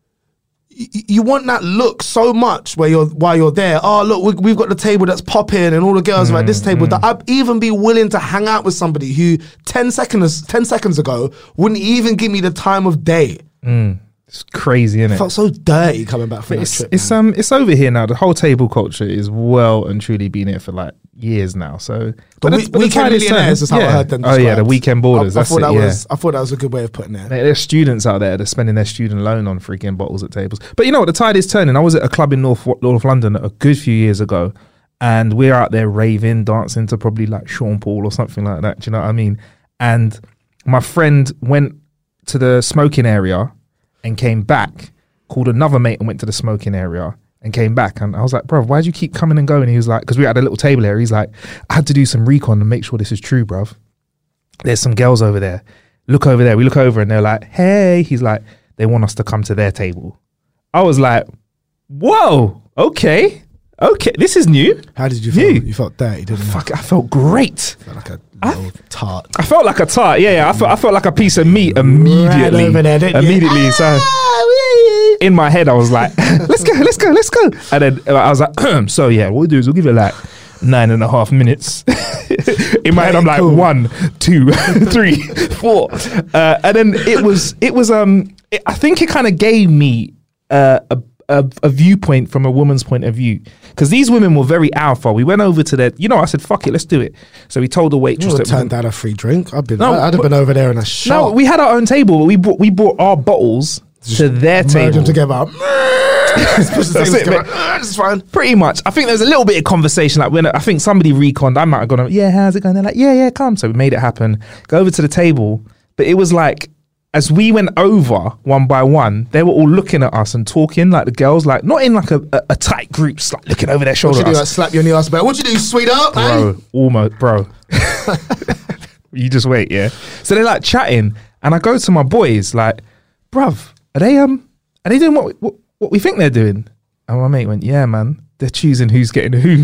you want that look so much while you're there. Oh, look, we've got the table that's popping and all the girls are at this table. That I'd even be willing to hang out with somebody who 10 seconds ago wouldn't even give me the time of day. It's crazy, isn't it? I felt so dirty coming back from that trip. It's over here now. The whole table culture is well and truly been here for like years now. So, but weekend millionaires is how I heard them described. Oh yeah, the weekend ballers. I thought that was a good way of putting it. There's students out there that are spending their student loan on freaking bottles at tables. But you know what? The tide is turning. I was at a club in North London a good few years ago, and we're out there raving, dancing to probably like Sean Paul or something like that. Do you know what I mean? And my friend went to the smoking area and came back, called another mate and went to the smoking area and came back. And I was like, bruv, why'd you keep coming and going? And he was like, because we had a little table here. He's like, I had to do some recon and make sure this is true, bruv. There's some girls over there. Look over there. We look over and they're like, hey. He's like, they want us to come to their table. I was like, whoa, okay, this is new. How did you feel? You felt dirty, didn't you? Fuck, I felt great. Felt like a little tart. I felt like a tart, yeah. I felt like a piece of meat immediately. Right over there, didn't you? Immediately, so in my head I was like, let's go. And then I was like, so yeah, what we'll do is we'll give it like 9.5 minutes. In my head I'm like, 1, 2, 3, 4. And then it was I think it kind of gave me a viewpoint from a woman's point of view, because these women were very alpha. We went over to their, I said, fuck it, let's do it. So we told the waitress that turned down a free drink. I'd have been over there in a shop. No, we had our own table, but we brought our bottles to their Merge table. them together. Just push the That's tables it, together. mate. It's fine. Pretty much. I think there's a little bit of conversation. Like when I think somebody reconned, I might have gone, yeah, how's it going? They're like, yeah, come. So we made it happen. Go over to the table. But it was like, as we went over one by one, they were all looking at us and talking, like the girls, like not in like a tight group, just like looking over their shoulder. What you at do? us. Like slap you on the ass about? What you do, sweetheart? Bro, almost, bro. You just wait, yeah. So they're like chatting, and I go to my boys, like, bruv, are they doing what we think they're doing? And my mate went, yeah, man, they're choosing who's getting who.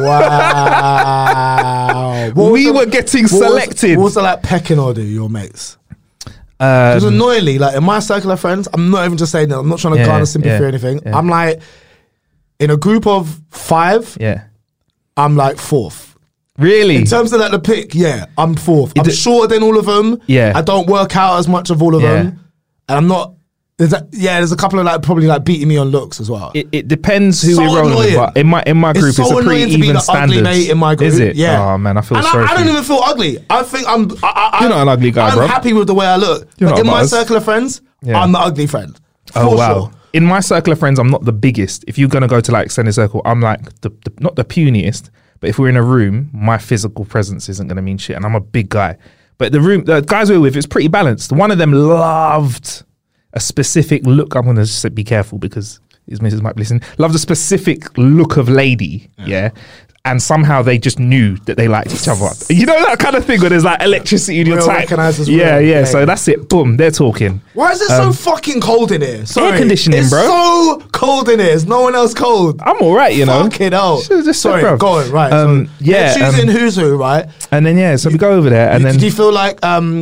Wow. We were getting selected. What was the like pecking order, your mates? Because annoyingly, like in my circle of friends, I'm not even just saying that. I'm not trying to garner sympathy or anything. Yeah. I'm like, in a group of 5, Yeah. I'm like 4th. Really? In terms of like the pick, yeah, I'm 4th. I'm shorter than all of them. Yeah. I don't work out as much of all of Yeah. them. And I'm not, there's a couple of like probably like beating me on looks as well. It depends who So we're rolling with, annoying. but in my group, so it's a annoying pretty to be even the ugly standard. mate in my group. Is it? Yeah. Oh man, I feel And sorry I for don't you. even feel ugly. I think I'm. You're not an ugly guy, I'm bro. happy with the way I look. You're But not in a my buzz. circle of friends, Yeah. I'm the ugly friend. Oh For wow. sure. In my circle of friends, I'm not the biggest. If you're gonna go to like extended circle, I'm like the not the puniest. But if we're in a room, my physical presence isn't gonna mean shit, and I'm a big guy. But the guys we're with, it's pretty balanced. One of them loved a specific look. I'm gonna just be careful because his missus might be listening. Loved a specific look of lady, yeah. And somehow they just knew that they liked each other. You know that kind of thing where there's like electricity in your Real type. recognised as Yeah, real. yeah. Yeah, So yeah. that's it. Boom, they're talking. Why is it so fucking cold in here? Sorry. conditioning, it's bro. so cold in here. Is no one else cold? I'm all right, you know. Fucking hell. Should've just said, Sorry, bro. go on. Right. Yeah, They're choosing who's who, right? And then so we go over there, and then Did you feel like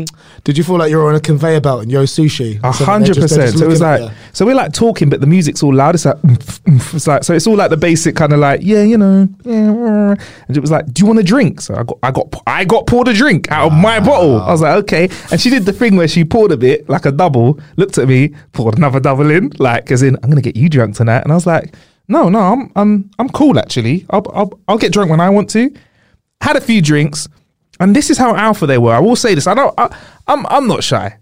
you're on a conveyor belt in Yo Sushi? 100%. So it was like, so we're like talking, but the music's all loud. It's like, it's like, so it's all like the basic kind of like, yeah, you know, yeah. And it was like, do you want a drink? So I got poured a drink out of my bottle. I was like, okay. And she did the thing where she poured a bit, like a double, looked at me, poured another double in, like as in, I'm gonna get you drunk tonight. And I was like, no, I'm cool actually. I'll get drunk when I want to. Had a few drinks. And this is how alpha they were. I will say this. I'm not shy.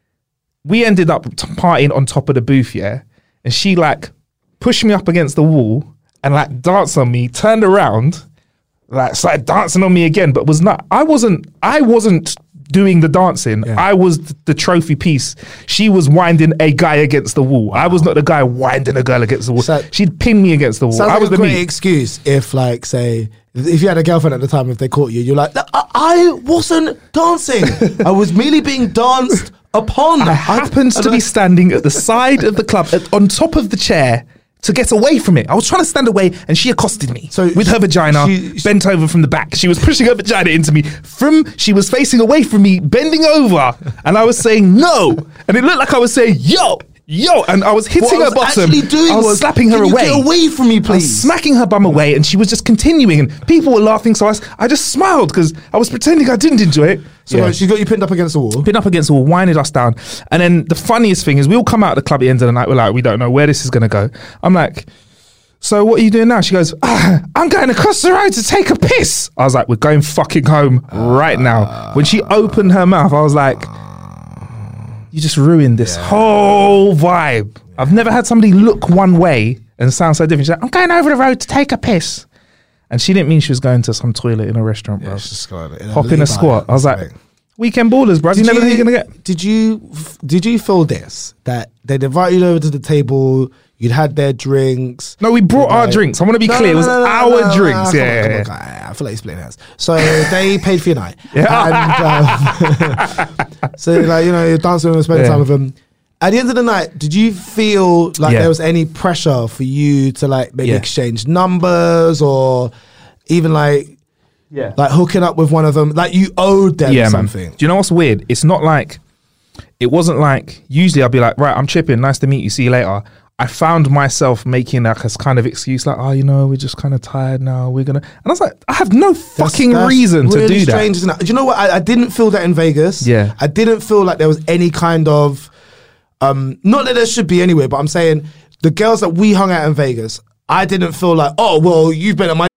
We ended up partying on top of the booth, yeah. And she like pushed me up against the wall and like danced on me, turned around, like started dancing on me again, but I wasn't doing the dancing. Yeah. I was the trophy piece. She was winding a guy against the wall. I was not the guy winding a girl against the wall. So- She'd pin me against the wall. Sounds I like was a the great meat. excuse if, like, say, if you had a girlfriend at the time, if they caught you, you're like, I wasn't dancing. I was merely being danced upon. I happened to be standing at the side of the club, on top of the chair, to get away from it. I was trying to stand away, and she accosted me with her vagina, bent over from the back. She was pushing her vagina into me. She was facing away from me, bending over, and I was saying no, and it looked like I was saying yo, and I was hitting her bottom. I was slapping her away. Get away from me, I was please. smacking her bum away, and she was just continuing, and people were laughing. So I just smiled because I was pretending I didn't enjoy it. So she got you pinned up against the wall. Pinned up against the wall, winded us down. And then the funniest thing is we all come out of the club at the end of the night. We're like, we don't know where this is going to go. I'm like, so what are you doing now? She goes, I'm going across the road to take a piss. I was like, we're going fucking home right now. When she opened her mouth, I was like, you just ruined this whole vibe. I've never had somebody look one way and sound so different. She's like, I'm going over the road to take a piss. And she didn't mean she was going to some toilet in a restaurant, bro. Hop in a squat. I was like, weekend ballers, bro. You never know who you're going to get. Did you feel this? That they'd invite you over to the table, you'd had their drinks. No, we brought our drinks. I want to be clear. It was our drinks. Come Yeah. on, I feel like you're splitting hairs. So they paid for your night. Yeah. And, so like, you know, you're dancing with them, spending time with them. At the end of the night, did you feel like there was any pressure for you to like maybe exchange numbers or even like hooking up with one of them? Like you owed them something. Man. Do you know what's weird? It's not like, it wasn't like, usually I'd be like, right, I'm chipping. Nice to meet you. See you later. I found myself making like a kind of excuse like, oh, you know, we're just kind of tired now. We're going to, and I was like, I have no fucking reason to do that. Isn't it? Do you know what? I didn't feel that in Vegas. Yeah. I didn't feel like there was any kind of, not that there should be anyway, but I'm saying the girls that we hung out in Vegas, I didn't feel like, oh, well, you've been at my.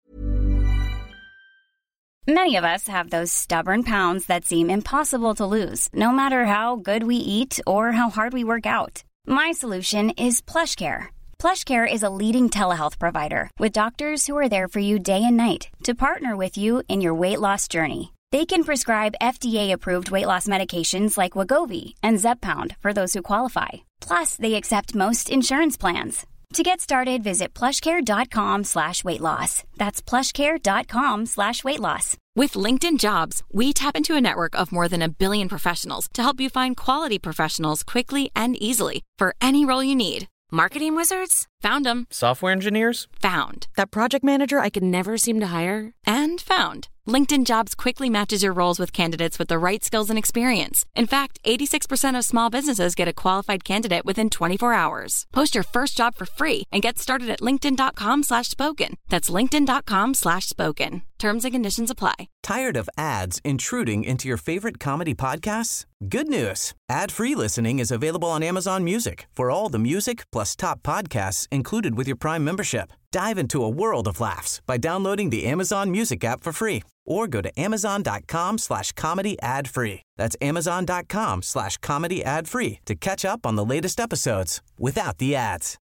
Many of us have those stubborn pounds that seem impossible to lose, no matter how good we eat or how hard we work out. My solution is PlushCare. PlushCare is a leading telehealth provider with doctors who are there for you day and night to partner with you in your weight loss journey. They can prescribe FDA-approved weight loss medications like Wegovy and Zepbound for those who qualify. Plus, they accept most insurance plans. To get started, visit plushcare.com/weightloss. That's plushcare.com/weightloss. With LinkedIn Jobs, we tap into a network of more than 1 billion professionals to help you find quality professionals quickly and easily for any role you need. Marketing wizards? Found them. Software engineers? Found. That project manager I could never seem to hire? And found. LinkedIn Jobs quickly matches your roles with candidates with the right skills and experience. In fact, 86% of small businesses get a qualified candidate within 24 hours. Post your first job for free and get started at linkedin.com/spoken. That's linkedin.com/spoken. Terms and conditions apply. Tired of ads intruding into your favorite comedy podcasts? Good news. Ad-free listening is available on Amazon Music for all the music plus top podcasts included with your Prime membership. Dive into a world of laughs by downloading the Amazon Music app for free or go to amazon.com/comedy ad-free. That's amazon.com/comedy ad-free to catch up on the latest episodes without the ads.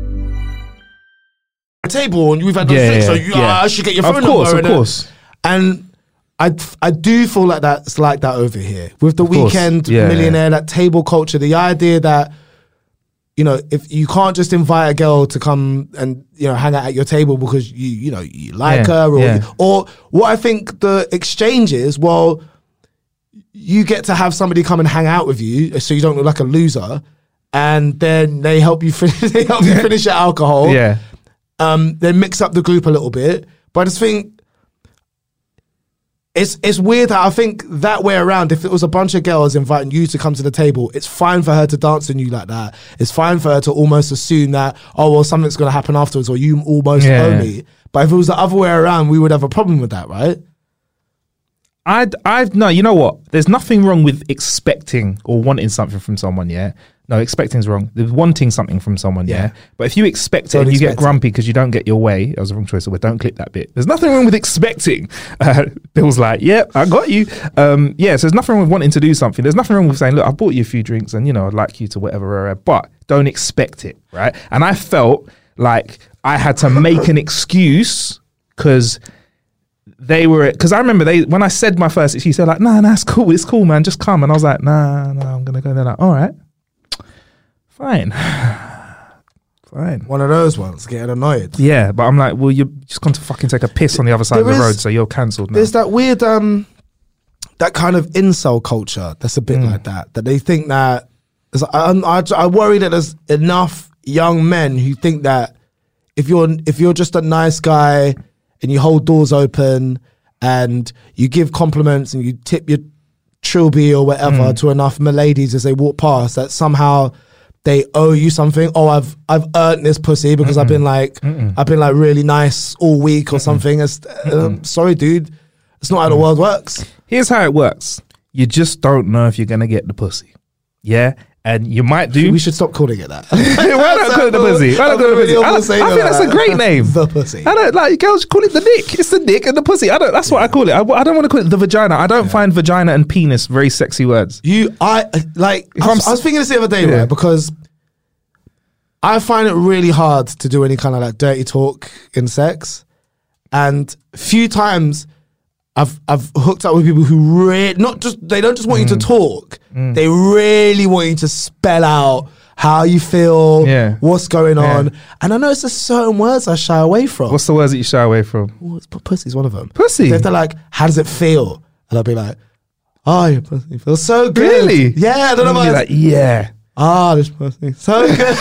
Table and we've had those drinks, so I should get your phone number. Of course. And I do feel like that's like that over here with the Weekend Millionaire, that table culture, the idea that, you know, if you can't just invite a girl to come and, you know, hang out at your table because you like her or what I think the exchange is, well, you get to have somebody come and hang out with you so you don't look like a loser, and then they help you finish your alcohol. Yeah. Then mix up the group a little bit. But I just think it's weird that I think that way around, if it was a bunch of girls inviting you to come to the table, it's fine for her to dance on you like that. It's fine for her to almost assume that, oh, well, something's going to happen afterwards or you almost owe me. But if it was the other way around, we would have a problem with that, right? No, you know what? There's nothing wrong with expecting or wanting something from someone, yeah? No, expecting's wrong. There's wanting something from someone, yeah? But if you expect it and you get grumpy because you don't get your way, that was the wrong choice, so don't click that bit. There's nothing wrong with expecting. Bill's like, yep, I got you. So there's nothing wrong with wanting to do something. There's nothing wrong with saying, look, I bought you a few drinks and, you know, I'd like you to whatever, but don't expect it, right? And I felt like I had to make an excuse because because I remember when I said my first excuse, they're like, nah, it's cool, man, just come. And I was like, nah, I'm going to go. They're like, all right, fine. One of those ones, getting annoyed. Yeah, but I'm like, well, you're just going to fucking take a piss on the other side of the road, so you're cancelled now. There's that weird, that kind of incel culture that's a bit like that they think that, I worry that there's enough young men who think that if you're just a nice guy and you hold doors open and you give compliments and you tip your trilby or whatever to enough ladies as they walk past, that somehow they owe you something. Oh, I've earned this pussy because I've been like really nice all week or something. Sorry, dude, it's not how the world works. Here's how it works: you just don't know if you're gonna get the pussy. Yeah. And you might do. We should stop calling it that. Why not call it the pussy? I think that's a great name. The pussy. I don't like girls call it the dick. It's the dick and the pussy. That's what I call it. I don't want to call it the vagina. I don't find vagina and penis very sexy words. I was thinking this the other day, right? Because I find it really hard to do any kind of like dirty talk in sex, and few times I've hooked up with people who they don't just want you to talk. They really want you to spell out how you feel, what's going on. And I know it's just certain words I shy away from. What's the words that you shy away from? Well, pussy's one of them. Pussy? If they're like, how does it feel? And I'll be like, oh, your pussy feels so good. Really? Yeah, I don't know about like, yeah. This pussy, so good.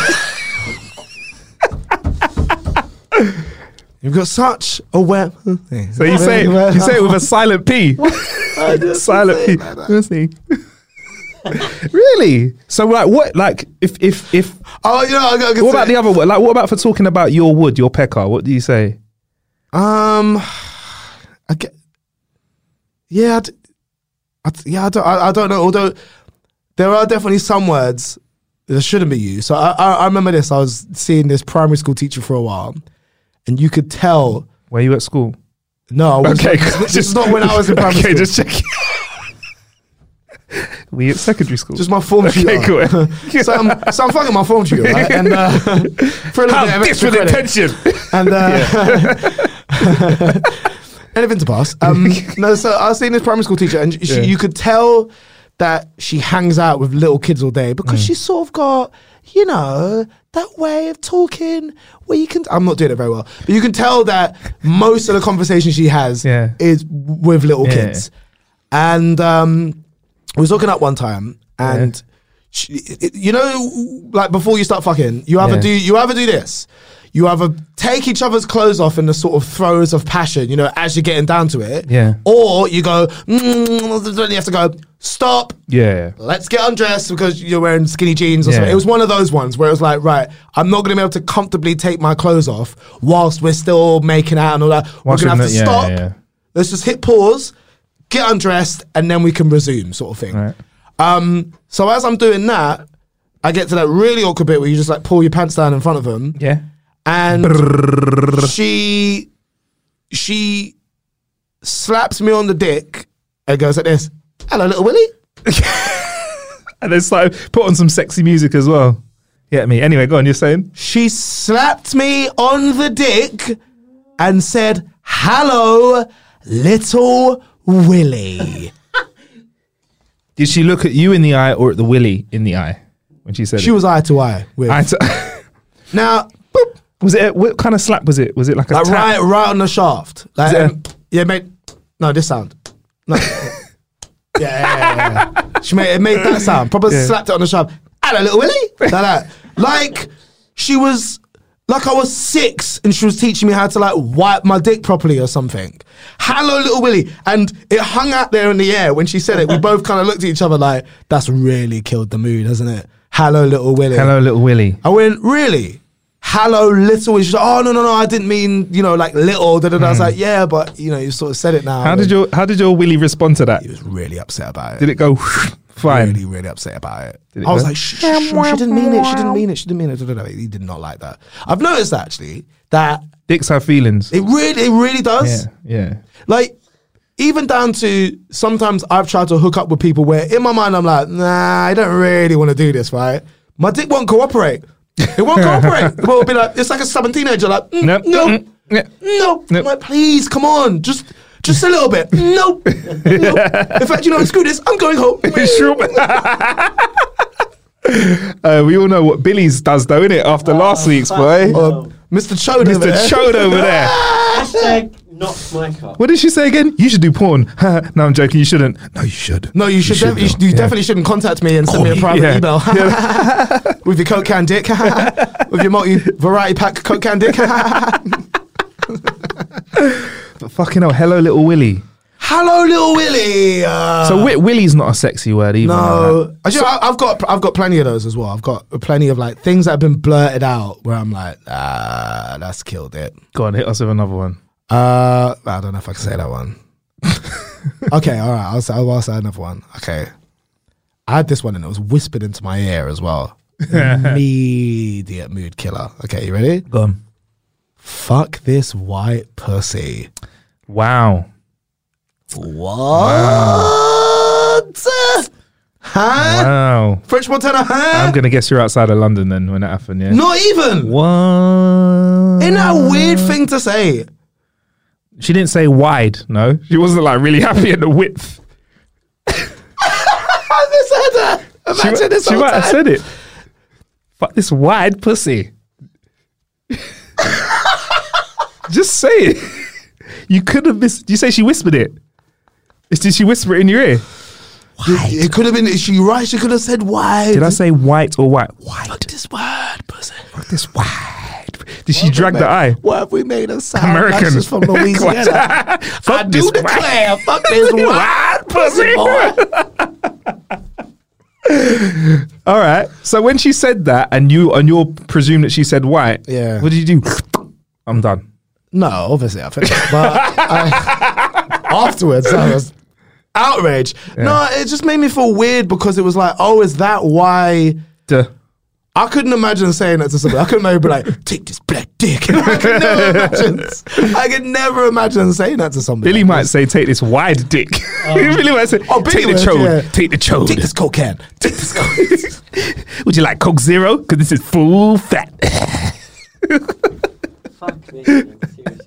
You've got such a wet pussy. So you say it with a silent P. Silent P. Pussy. Really? So like what? Like if what about the other word? Like what about for talking about your wood, your pecker? What do you say? I don't know. Although there are definitely some words that shouldn't be used. So I remember this. I was seeing this primary school teacher for a while, and you could tell. Were you at school? No, I wasn't. This is not when I was in primary school. Just checking. We at secondary school. Just my form tutor. Okay, cool. so I'm fucking my form tutor, right? And for a little bit of extra credit. attention. And anything to pass. No, so I was seeing this primary school teacher, and you could tell that she hangs out with little kids all day because she's sort of got, that way of talking where you can. I'm not doing it very well, but you can tell that most of the conversation she has is with little kids. And we was hooking up one time, and like before you start fucking, you either do this. You either take each other's clothes off in the sort of throes of passion, as you're getting down to it. Yeah. Or you go, you have to go, stop. Yeah. Let's get undressed because you're wearing skinny jeans or something. It was one of those ones where it was like, right, I'm not going to be able to comfortably take my clothes off whilst we're still making out and all that. We're going to have to stop. Yeah. Let's just hit pause, get undressed, and then we can resume, sort of thing. Right. So as I'm doing that, I get to that really awkward bit where you just like pull your pants down in front of them. Yeah. And she slaps me on the dick and goes like this, hello, little Willie. And then put on some sexy music as well. Yeah, me. Anyway, go on, you're saying? She slapped me on the dick and said, hello, little Willie. Did she look at you in the eye or at the Willie in the eye when she said it? She was eye to eye with. Now, boop. Was it what kind of slap was it? Was it like a tap? right on the shaft? Like, yeah, mate. No, this sound. No. yeah. She made that sound. Probably slapped it on the shaft. Hello, little Willie. Like that. Like she was. Like I was 6 and she was teaching me how to like wipe my dick properly or something. Hello, little Willie. And it hung out there in the air when she said it. We both kind of looked at each other like, that's really killed the mood, hasn't it? Hello, little Willie. Hello, little Willie. I went, really? Hello, little Willie. She's like, oh, no, I didn't mean, like little. I was like, yeah, but, you sort of said it now. How did your Willie respond to that? He was really upset about it. Did it go fine? Really, really upset about it. I was like, shh, she didn't mean it. She didn't mean it. She didn't mean it. He did not like that. I've noticed actually that dicks have feelings. It really does. Yeah. Like even down to sometimes I've tried to hook up with people where in my mind I'm like, nah, I don't really want to do this, right? My dick won't cooperate. It won't cooperate. It will be like, it's like a stubborn teenager, like, no. I'm like, please, come on, just a little bit. No. In fact, screw this. I'm going home. We all know what Billy's does, though, innit? After last week's, boy. Mr. Chode over there. Hashtag not my cup. What did she say again? You should do porn. No, I'm joking. You shouldn't. No, you should. No, you should. You definitely shouldn't contact me and send me a private email. With your Coke can dick. With your multi-variety pack Coke can dick. But fucking hell, hello, little Willie. Hello, little Willie. So Willie's not a sexy word either. No, actually, I've got plenty of those as well. I've got plenty of like things that have been blurted out where I'm like, that's killed it. Go on, hit us with another one. I don't know if I can say that one. Okay, all right. I'll say another one. Okay, I had this one and it was whispered into my ear as well. Immediate mood killer. Okay, you ready? Go on. Fuck this white pussy. Wow. What? Huh? Wow. French Montana, huh? I'm going to guess you're outside of London then when that happened, yeah? Not even. What? Isn't that a weird thing to say? She didn't say wide, no? She wasn't like really happy at the width. I misheard her. Imagine this She might have said it. Fuck this wide pussy. Just say it. You could have missed. Did you say she whispered it? Did she whisper it in your ear? It could have been. She could have said wide. Did I say white or white? White. Fuck this wide pussy. Fuck this wide. Did she drag the eye? What have we made us sound? American. Like she's from Louisiana. I do declare, fuck this wide pussy, boy. All right. So when she said that, and you'll presume that she said white. Yeah. What did you do? I'm done. No, obviously I think. But afterwards, I was outraged. Yeah. No, it just made me feel weird because it was like, oh, is that why I couldn't imagine saying that to somebody. I couldn't maybe be like, take this black dick. I could never imagine saying that to somebody. Billy might say, take this wide dick. Billy might say, take the chode. Take the chode. Take this cocaine. Take this cocaine. Would you like Coke Zero? Because this is full fat. Fuck me, man,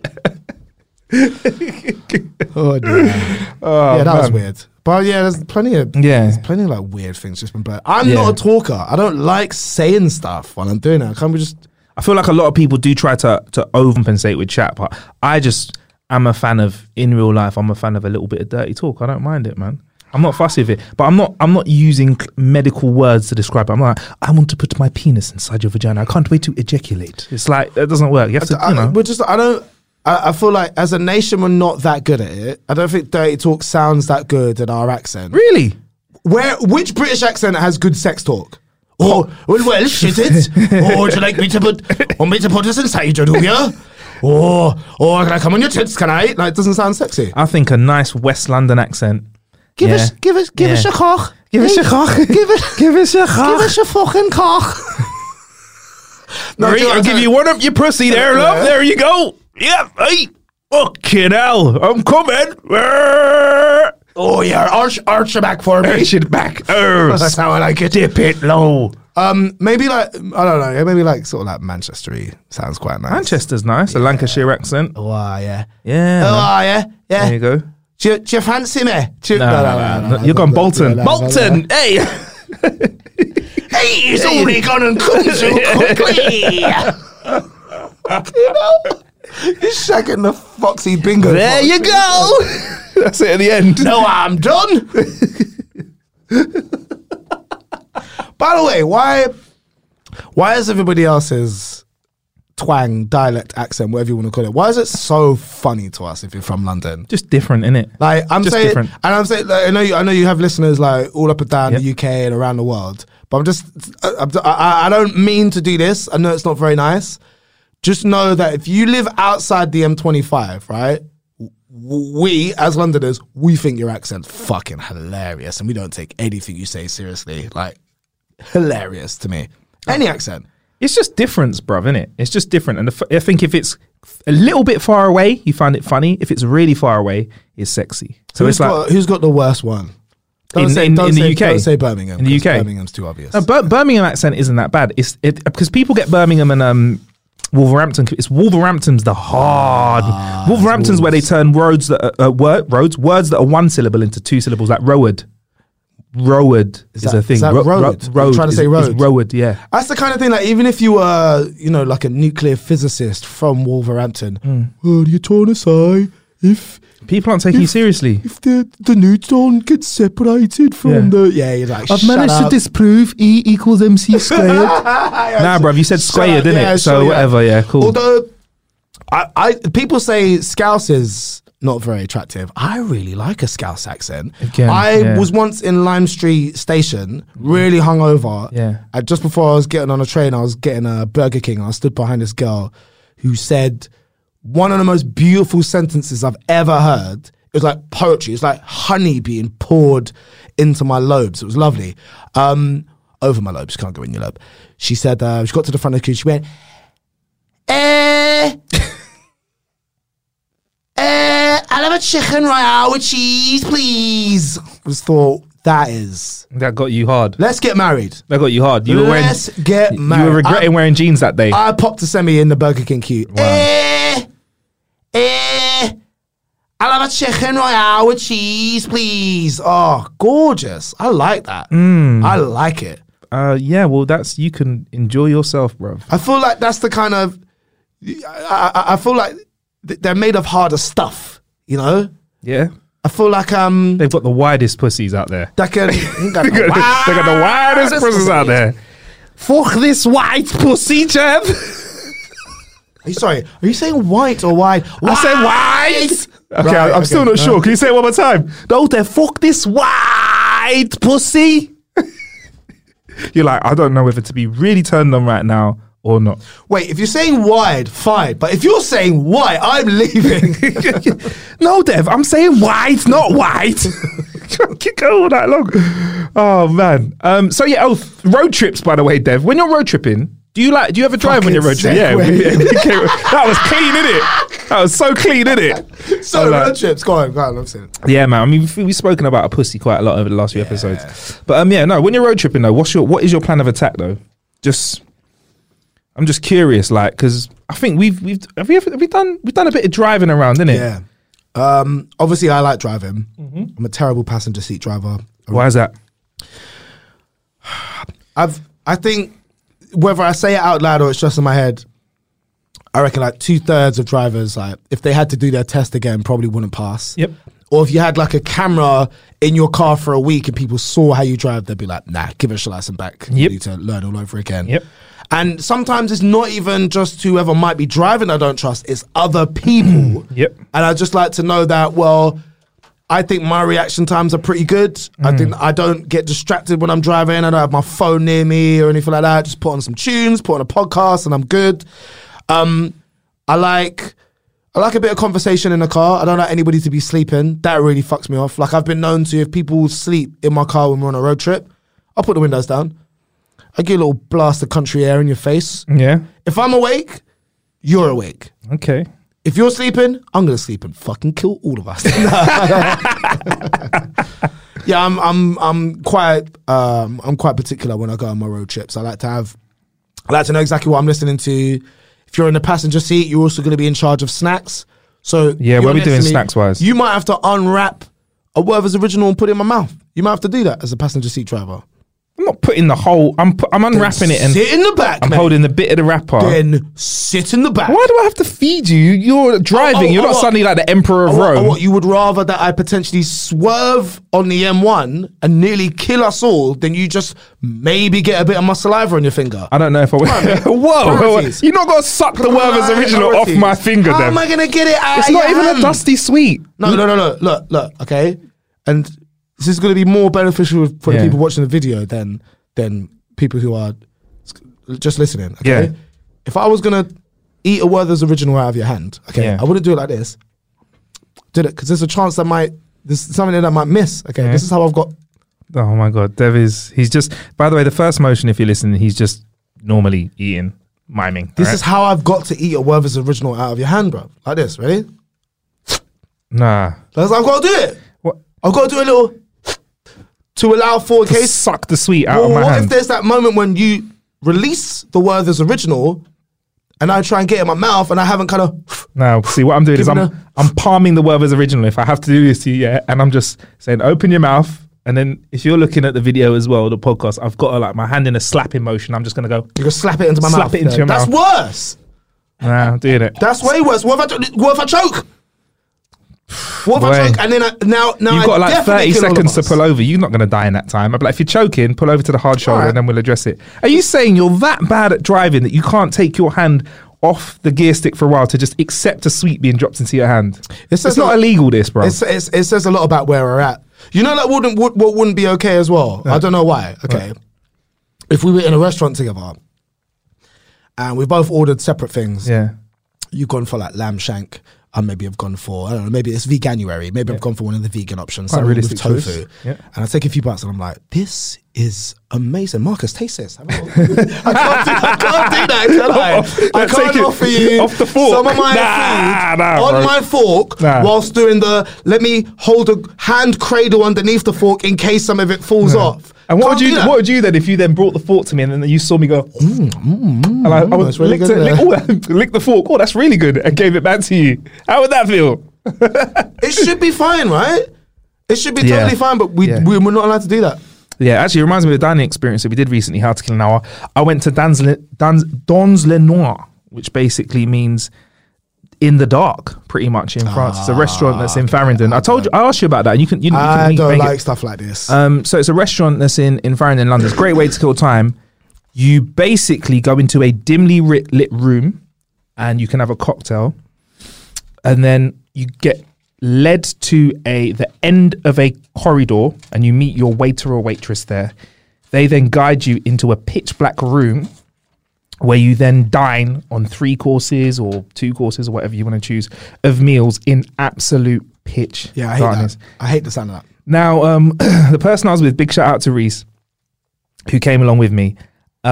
seriously. Oh, dear. Yeah, that was weird. But yeah, there's plenty of like weird things just been playing. I'm not a talker. I don't like saying stuff while I'm doing it. I feel like a lot of people do try to overcompensate with chat, but I'm a fan of, in real life, I'm a fan of a little bit of dirty talk. I don't mind it, man. I'm not fussy with it, but I'm not using medical words to describe it. I'm like, I want to put my penis inside your vagina. I can't wait to ejaculate. It's like, that doesn't work. You have to, I feel like as a nation, we're not that good at it. I don't think dirty talk sounds that good in our accent. Really? Which British accent has good sex talk? Oh, well, shit it. Oh, would you like me to put this inside you, do you? Oh, can I come on your tits, can I? Like, it doesn't sound sexy. I think a nice West London accent. Give us a cock. Give us a cock. Give us a fucking cock. Marie, I'll give you one up your pussy there, love. There you go. Yeah, hey. Fucking hell. I'm coming. Oh, yeah. Arch your back for me. Arch it back. That's how I like it. Dip it low. Maybe like, I don't know. Maybe like sort of like Manchester-y. Sounds quite nice. Manchester's nice. A Lancashire accent. Oh, yeah. Yeah. Oh, yeah. Yeah. There you go. Do you fancy me? No. You're gone Bolton. Bolton. Hey. Hey, he's only gonna come too quickly. You know? He's shagging the Foxy Bingo. There you go. That's it at the end. No, I'm done. By the way, why is everybody else's twang, dialect, accent, whatever you want to call it, why is it so funny to us if you're from London? Just different, innit? Like I'm just saying, different. And I'm saying, like, I know you have listeners like all up and down the UK and around the world. But I don't mean to do this. I know it's not very nice. Just know that if you live outside the M25, right? We, as Londoners, we think your accent's fucking hilarious, and we don't take anything you say seriously. Like, hilarious to me. Any accent. It's just difference, bruv, innit? It's just different. And I think if it's a little bit far away, you find it funny. If it's really far away, it's sexy. So who's got the worst one? In the UK? Don't say Birmingham. In the UK? Birmingham's too obvious. No, Birmingham accent isn't that bad. It's because people get Birmingham and Wolverhampton. It's Wolverhampton's the hard. Wolverhampton's where they turn words that are one syllable into two syllables, like road. Road is a thing. Is that road? Road. Trying to say road. Is road, yeah. That's the kind of thing. Like, even if you were, like a nuclear physicist from Wolverhampton, what are you trying to say? If people aren't taking you seriously, if the neutron gets separated from you're like, I've managed to disprove E equals MC squared. Nah, bruv, you said squared, didn't it? So whatever, yeah, cool. Although, people say Scouse is not very attractive. I really like a Scouse accent. I was once in Lime Street Station, really hungover. Yeah. And just before I was getting on a train, I was getting a Burger King. I stood behind this girl who said one of the most beautiful sentences I've ever heard. It was like poetry. It's like honey being poured into my lobes. It was lovely. Over my lobes. Can't go in your lobe. She said, she got to the front of the queue. She went, I'll have a chicken royale with cheese, please. I just thought, that got you hard. Let's get married. That got you hard. Let's get married. You were regretting wearing jeans that day. I popped a semi in the Burger King queue. Wow. I'll have a chicken royale with cheese, please. Oh, gorgeous. I like that. I like it. Yeah, well, you can enjoy yourself, bro. I feel like that's the kind of, I feel like they're made of harder stuff, Yeah. I feel like they've got the widest pussies out there. They got the widest pussies out there. Fuck this white pussy, Jeff. Are you saying white or wide? I said white. Okay, I'm still not sure. Can you say it one more time? No, they fuck this white pussy. You're like, I don't know whether to be really turned on right now or not. Wait, if you're saying wide, fine. But if you're saying white, I'm leaving. No, Dev, I'm saying white, not white. fucking go all night long. Oh man. Road trips, by the way, Dev. When you're road tripping, do you ever drive when you're road tripping? Yeah. That was clean, innit? That was so clean, innit? So road trips, go on, I'm saying. Yeah, man. I mean, we've spoken about a pussy quite a lot over the last few episodes. But when you're road tripping though, what is your plan of attack though? I'm just curious, like, because I think we've done a bit of driving around, innit? Yeah. Obviously, I like driving. I'm a terrible passenger seat driver. Why is that? I think whether I say it out loud or it's just in my head, I reckon like 2/3 of drivers, like if they had to do their test again, probably wouldn't pass. Yep. Or if you had like a camera in your car for a week and people saw how you drive, they'd be like, nah, give us your license back. Yep. You need to learn all over again. Yep. And sometimes it's not even just whoever might be driving I don't trust, it's other people. Yep. And I just like to know that, well, I think my reaction times are pretty good. I think I don't get distracted when I'm driving. I don't have my phone near me or anything like that. Just put on some tunes, put on a podcast, and I'm good. I like a bit of conversation in the car. I don't like anybody to be sleeping. That really fucks me off. Like I've been known to, if people sleep in my car when we're on a road trip, I'll put the windows down. I get a little blast of country air in your face. Yeah. If I'm awake, you're awake. Okay. If you're sleeping, I'm gonna sleep and fucking kill all of us. Yeah, I'm quite particular when I go on my road trips. I like to know exactly what I'm listening to. If you're in the passenger seat, you're also going to be in charge of snacks. So yeah, what are we doing snacks wise? You might have to unwrap a Werther's Original and put it in my mouth. You might have to do that as a passenger seat driver. I'm not putting the whole. I'm unwrapping it and sit in the back. I'm holding the bit of the wrapper. Then sit in the back. Why do I have to feed you? You're driving. You're not suddenly like the Emperor of Rome. What, you would rather that I potentially swerve on the M1 and nearly kill us all than you just maybe get a bit of my saliva on your finger? I don't know if I would. Whoa! You're not gonna suck the Werther's Original off my finger. How then am I gonna get it out? It's not even a dusty sweet. No. Look. Okay, and this is going to be more beneficial for the people watching the video than people who are just listening. Okay, Yeah. If I was gonna eat a Werther's Original out of your hand, okay, I wouldn't do it like this. Did it because there's a chance there's something that I might miss. Okay, this is how I've got. Oh my God, he's just. By the way, the first motion, if you're listening, he's just normally eating, miming. This is how I've got to eat a Werther's Original out of your hand, bro. Like this, ready? Nah. That's how I've got to do it. What? I've got to do a little to allow for to case. Suck the sweet out of my what hand. if there's that moment when you release the Werther's Original and I try and get it in my mouth and I haven't kind of. No, see what I'm doing is I'm palming the Werther's Original if I have to do this to you, and I'm just saying open your mouth, and then if you're looking at the video as well, the podcast, I've got my hand in a slapping motion. I'm just gonna go. You're gonna slap it into my mouth. Slap it into your mouth. That's worse. Nah, I'm doing it. That's way worse. What if I choke? What if I choke? And then now you've got like 30 seconds to pull over. You're not going to die in that time. I'd be like, if you're choking, pull over to the hard shoulder and then we'll address it. Are you saying you're that bad at driving that you can't take your hand off the gear stick for a while to just accept a sweet being dropped into your hand? It's not illegal, this, bro. It says a lot about where we're at. You know, that what wouldn't be okay as well. I don't know why. Okay, if we were in a restaurant together and we both ordered separate things. Yeah, you've gone for like lamb shank. I maybe have gone for, I don't know, maybe it's veganuary. Maybe I've gone for one of the vegan options. Something with tofu. Yeah. And I take a few bites and I'm like, this is amazing. Marcus, taste this. I can't do that, can I? I can't offer you off the fork. Some of my food on my fork whilst doing let me hold a hand cradle underneath the fork in case some of it falls off. And what would you then if you then brought the fork to me and then you saw me go, and I would really lick the fork. Oh, that's really good. And gave it back to you. How would that feel? It should be fine, right? It should be totally fine, but we're not allowed to do that. Yeah, actually, it reminds me of a dining experience that we did recently, How to Kill an Hour. I went to Dans Le Noir, which basically means in the dark, pretty much in France. It's a restaurant that's in Farringdon. I asked you about that. I don't like stuff like this. So it's a restaurant that's in Farringdon, London. It's a great way to kill time. You basically go into a dimly lit room and you can have a cocktail, and then you get led to the end of a corridor and you meet your waiter or waitress there. They then guide you into a pitch black room where you then dine on 3 courses or 2 courses or whatever you want to choose of meals in absolute pitch darkness. I hate the sound of that. Now, the person I was with, big shout out to Reese, who came along with me.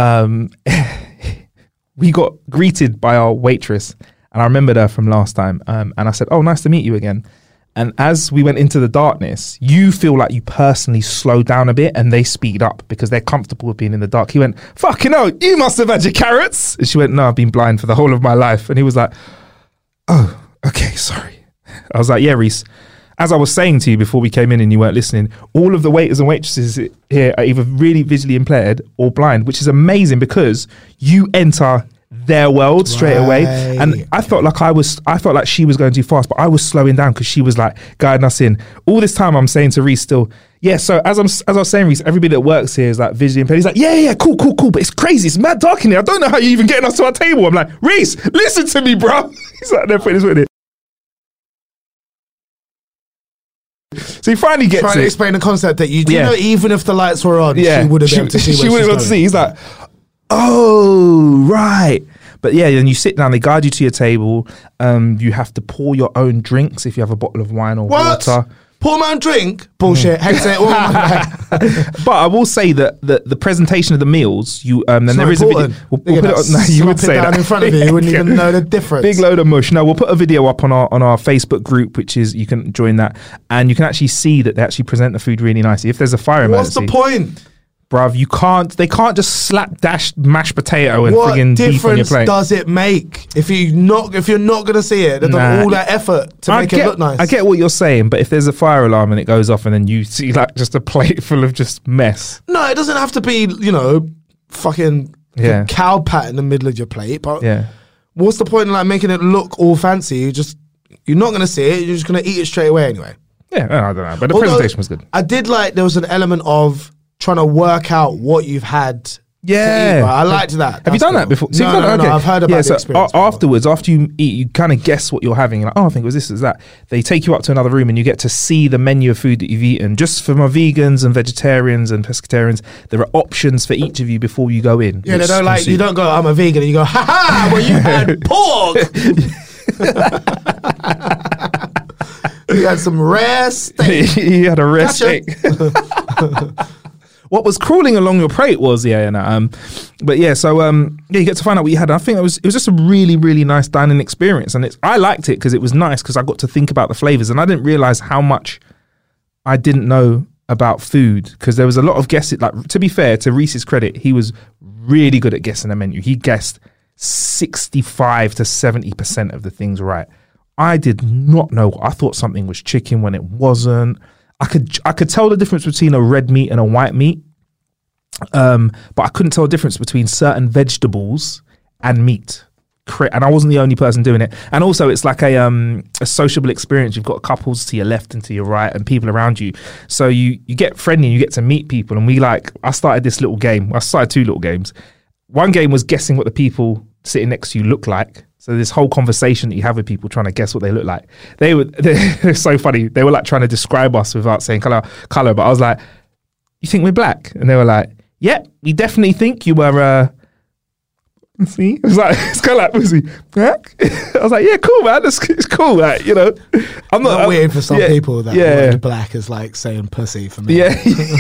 We got greeted by our waitress, and I remembered her from last time. And I said, "Oh, nice to meet you again." And as we went into the darkness, you feel like you personally slow down a bit and they speed up because they're comfortable with being in the dark. He went, "Fucking hell, you must have had your carrots." And she went, "No, I've been blind for the whole of my life." And he was like, "Oh, okay, sorry." I was like, "Yeah, Reese, as I was saying to you before we came in and you weren't listening, all of the waiters and waitresses here are either really visually impaired or blind," which is amazing because you enter their world straight away. And I felt like she was going too fast, but I was slowing down because she was like guiding us in. All this time I'm saying to Reese still, yeah, so as I was saying, Reese, everybody that works here is like visually impaired. He's like, yeah, cool, but it's crazy, it's mad dark in here, I don't know how you're even getting us to our table. I'm like, "Reese, listen to me, bro." He's like, "They're putting this with it." So he finally gets trying to explain the concept that you know, even if the lights were on, she wouldn't be able to see where she wouldn't be able to see. He's like, "Oh, right." But yeah, then you sit down, they guide you to your table. You have to pour your own drinks if you have a bottle of wine or water. Pour my own drink? Bullshit. Hate it. But I will say that the presentation of the meals, then there is important. a video. We'll put it on, no, you would say down that in front of you wouldn't even know the difference. Big load of mush. No, we'll put a video up on our Facebook group, which is, you can join that, and you can actually see that they actually present the food really nicely. If there's a fire emergency, what's the point? Bruv, they can't just slap mashed potato and friggin' beef on your plate. What difference does it make if you're not going to see it? They've done all that effort to make it look nice. I get what you're saying, but if there's a fire alarm and it goes off and then you see like just a plate full of just mess. No, it doesn't have to be, fucking cow pat in the middle of your plate. But what's the point in like making it look all fancy? You're not going to see it. You're just going to eat it straight away anyway. Yeah, I don't know. But the presentation was good. I did like there was an element of trying to work out what you've had. Yeah, eat, right? I liked that. Have you done that before? No, I've heard about the experience. Afterwards, after you eat, you kind of guess what you're having. You're like, "Oh, I think it was this, it was that." They take you up to another room and you get to see the menu of food that you've eaten. Just for my vegans and vegetarians and pescatarians, there are options for each of you before you go in. Yeah, they don't you don't go, "I'm a vegan," and you go, "Ha ha, well, you had pork." You had some rare steak. You had a rare steak. What was crawling along your plate was you get to find out what you had. I think it was just a really, really nice dining experience, and I liked it because it was nice because I got to think about the flavors, and I didn't realize how much I didn't know about food because there was a lot of guessing. Like, to be fair, to Reese's credit, he was really good at guessing the menu. He guessed 65 to 70% of the things right. I did not know. I thought something was chicken when it wasn't. I could tell the difference between a red meat and a white meat, but I couldn't tell the difference between certain vegetables and meat. And I wasn't the only person doing it. And also, it's like a sociable experience. You've got couples to your left and to your right, and people around you. So you get friendly and you get to meet people. And I started this little game. I started 2 little games. One game was guessing what the people sitting next to you look like. So this whole conversation that you have with people trying to guess what they look like. They're so funny. They were like trying to describe us without saying color. But I was like, "You think we're black?" And they were like, "Yeah, we definitely think you were." See, it was like, it's kind of like, was he black? I was like, "Yeah, cool, man. It's cool, like, I'm not weird for some people that word black is like saying pussy for me. Yeah,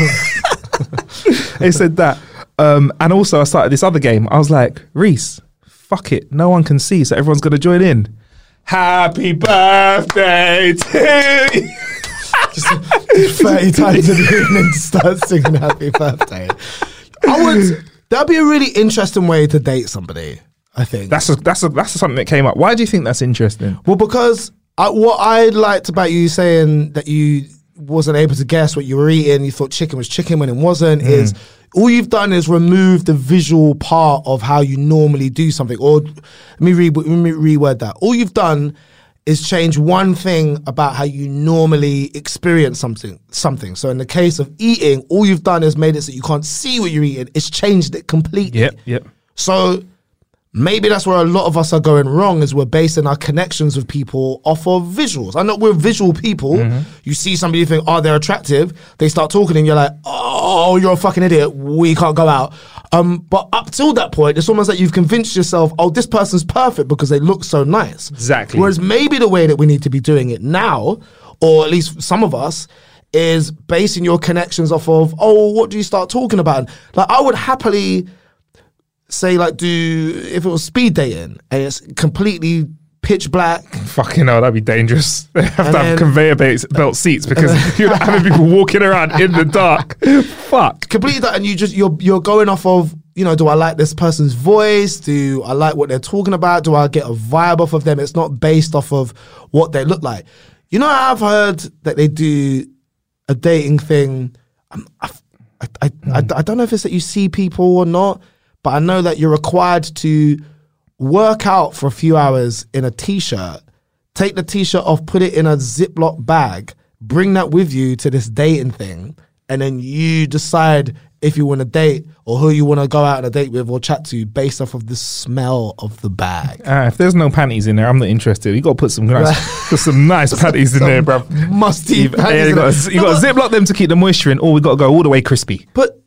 they said that. And also, I started this other game. I was like, "Reese, fuck it, no one can see, so everyone's going to join in. Happy birthday to you." Just 30 times in the evening to start singing happy birthday. That'd be a really interesting way to date somebody, I think. That's something that came up. Why do you think that's interesting? Well, because what I liked about you saying that you wasn't able to guess what you were eating, you thought chicken was chicken when it wasn't, is all you've done is remove the visual part of how you normally do something. Or let me reword that. All you've done is change one thing about how you normally experience something. So in the case of eating, all you've done is made it so you can't see what you're eating. It's changed it completely. Yep. So maybe that's where a lot of us are going wrong, is we're basing our connections with people off of visuals. I know we're visual people. You see somebody, you think, "Oh, they're attractive." They start talking and you're like, "Oh, you're a fucking idiot. We can't go out." But up till that point, it's almost like you've convinced yourself, "Oh, this person's perfect because they look so nice." Exactly. Whereas maybe the way that we need to be doing it now, or at least some of us, is basing your connections off of, what do you start talking about? Like, I would happily say, like, if it was speed dating and it's completely pitch black. Fucking hell, that'd be dangerous. They have to have conveyor belt seats because you're having people walking around in the dark. Fuck. Completely dark, and you're going off of, do I like this person's voice? Do I like what they're talking about? Do I get a vibe off of them? It's not based off of what they look like. I've heard that they do a dating thing. I don't know if it's that you see people or not, but I know that you're required to work out for a few hours in a t-shirt, take the t-shirt off, put it in a Ziploc bag, bring that with you to this dating thing, and then you decide if you want to date or who you want to go out on a date with or chat to based off of the smell of the bag. If there's no panties in there, I'm not interested. You got to put some nice panties in there, bro. Musty panties. You got to Ziploc them to keep the moisture in, or we got to go all the way crispy. But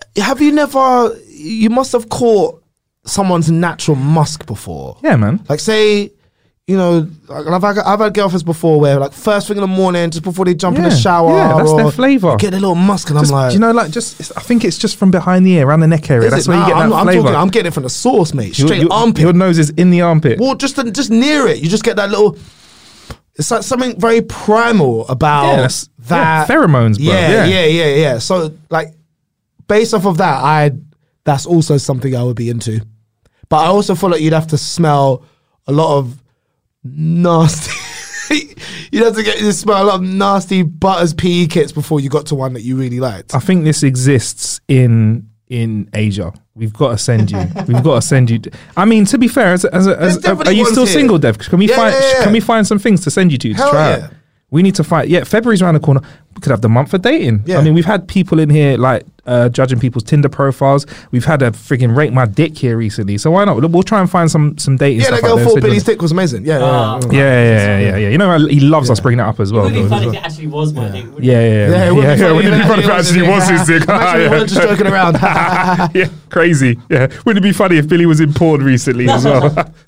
you must have caught someone's natural musk before. Yeah, man. Like, say, I've had girlfriends before where, like, first thing in the morning, just before they jump in the shower, that's their flavour. Get a little musk, and I'm like, I think it's just from behind the ear, around the neck area. That's where you get that flavour. I'm getting it from the source, mate. Straight armpit. Your nose is in the armpit. Well, just near it, you just get that little. It's like something very primal about that. Pheromones, bro. Yeah. So, like, based off of that, that's also something I would be into. But I also feel like you'd have to smell a lot of nasty. You'd have to smell a lot of nasty Butters PE kits before you got to one that you really liked. I think this exists in Asia. We've got to send you. I mean, to be fair, are you still single, Dev? Can we find some things to send you to try out? We need to find. Yeah, February's around the corner. We could have the month of dating. Yeah. I mean, we've had people in here like judging people's Tinder profiles. We've had a frigging rate my dick here recently. So why not? We'll try and find some dating. Yeah, that girl thought Billy's dick was amazing. Yeah. He loves us bringing that up as well. It would be funny if it actually was my dick. Yeah. It would be funny if it actually was his dick. We weren't just joking around. Yeah, crazy. Yeah, wouldn't it be funny if Billy was in porn recently as well?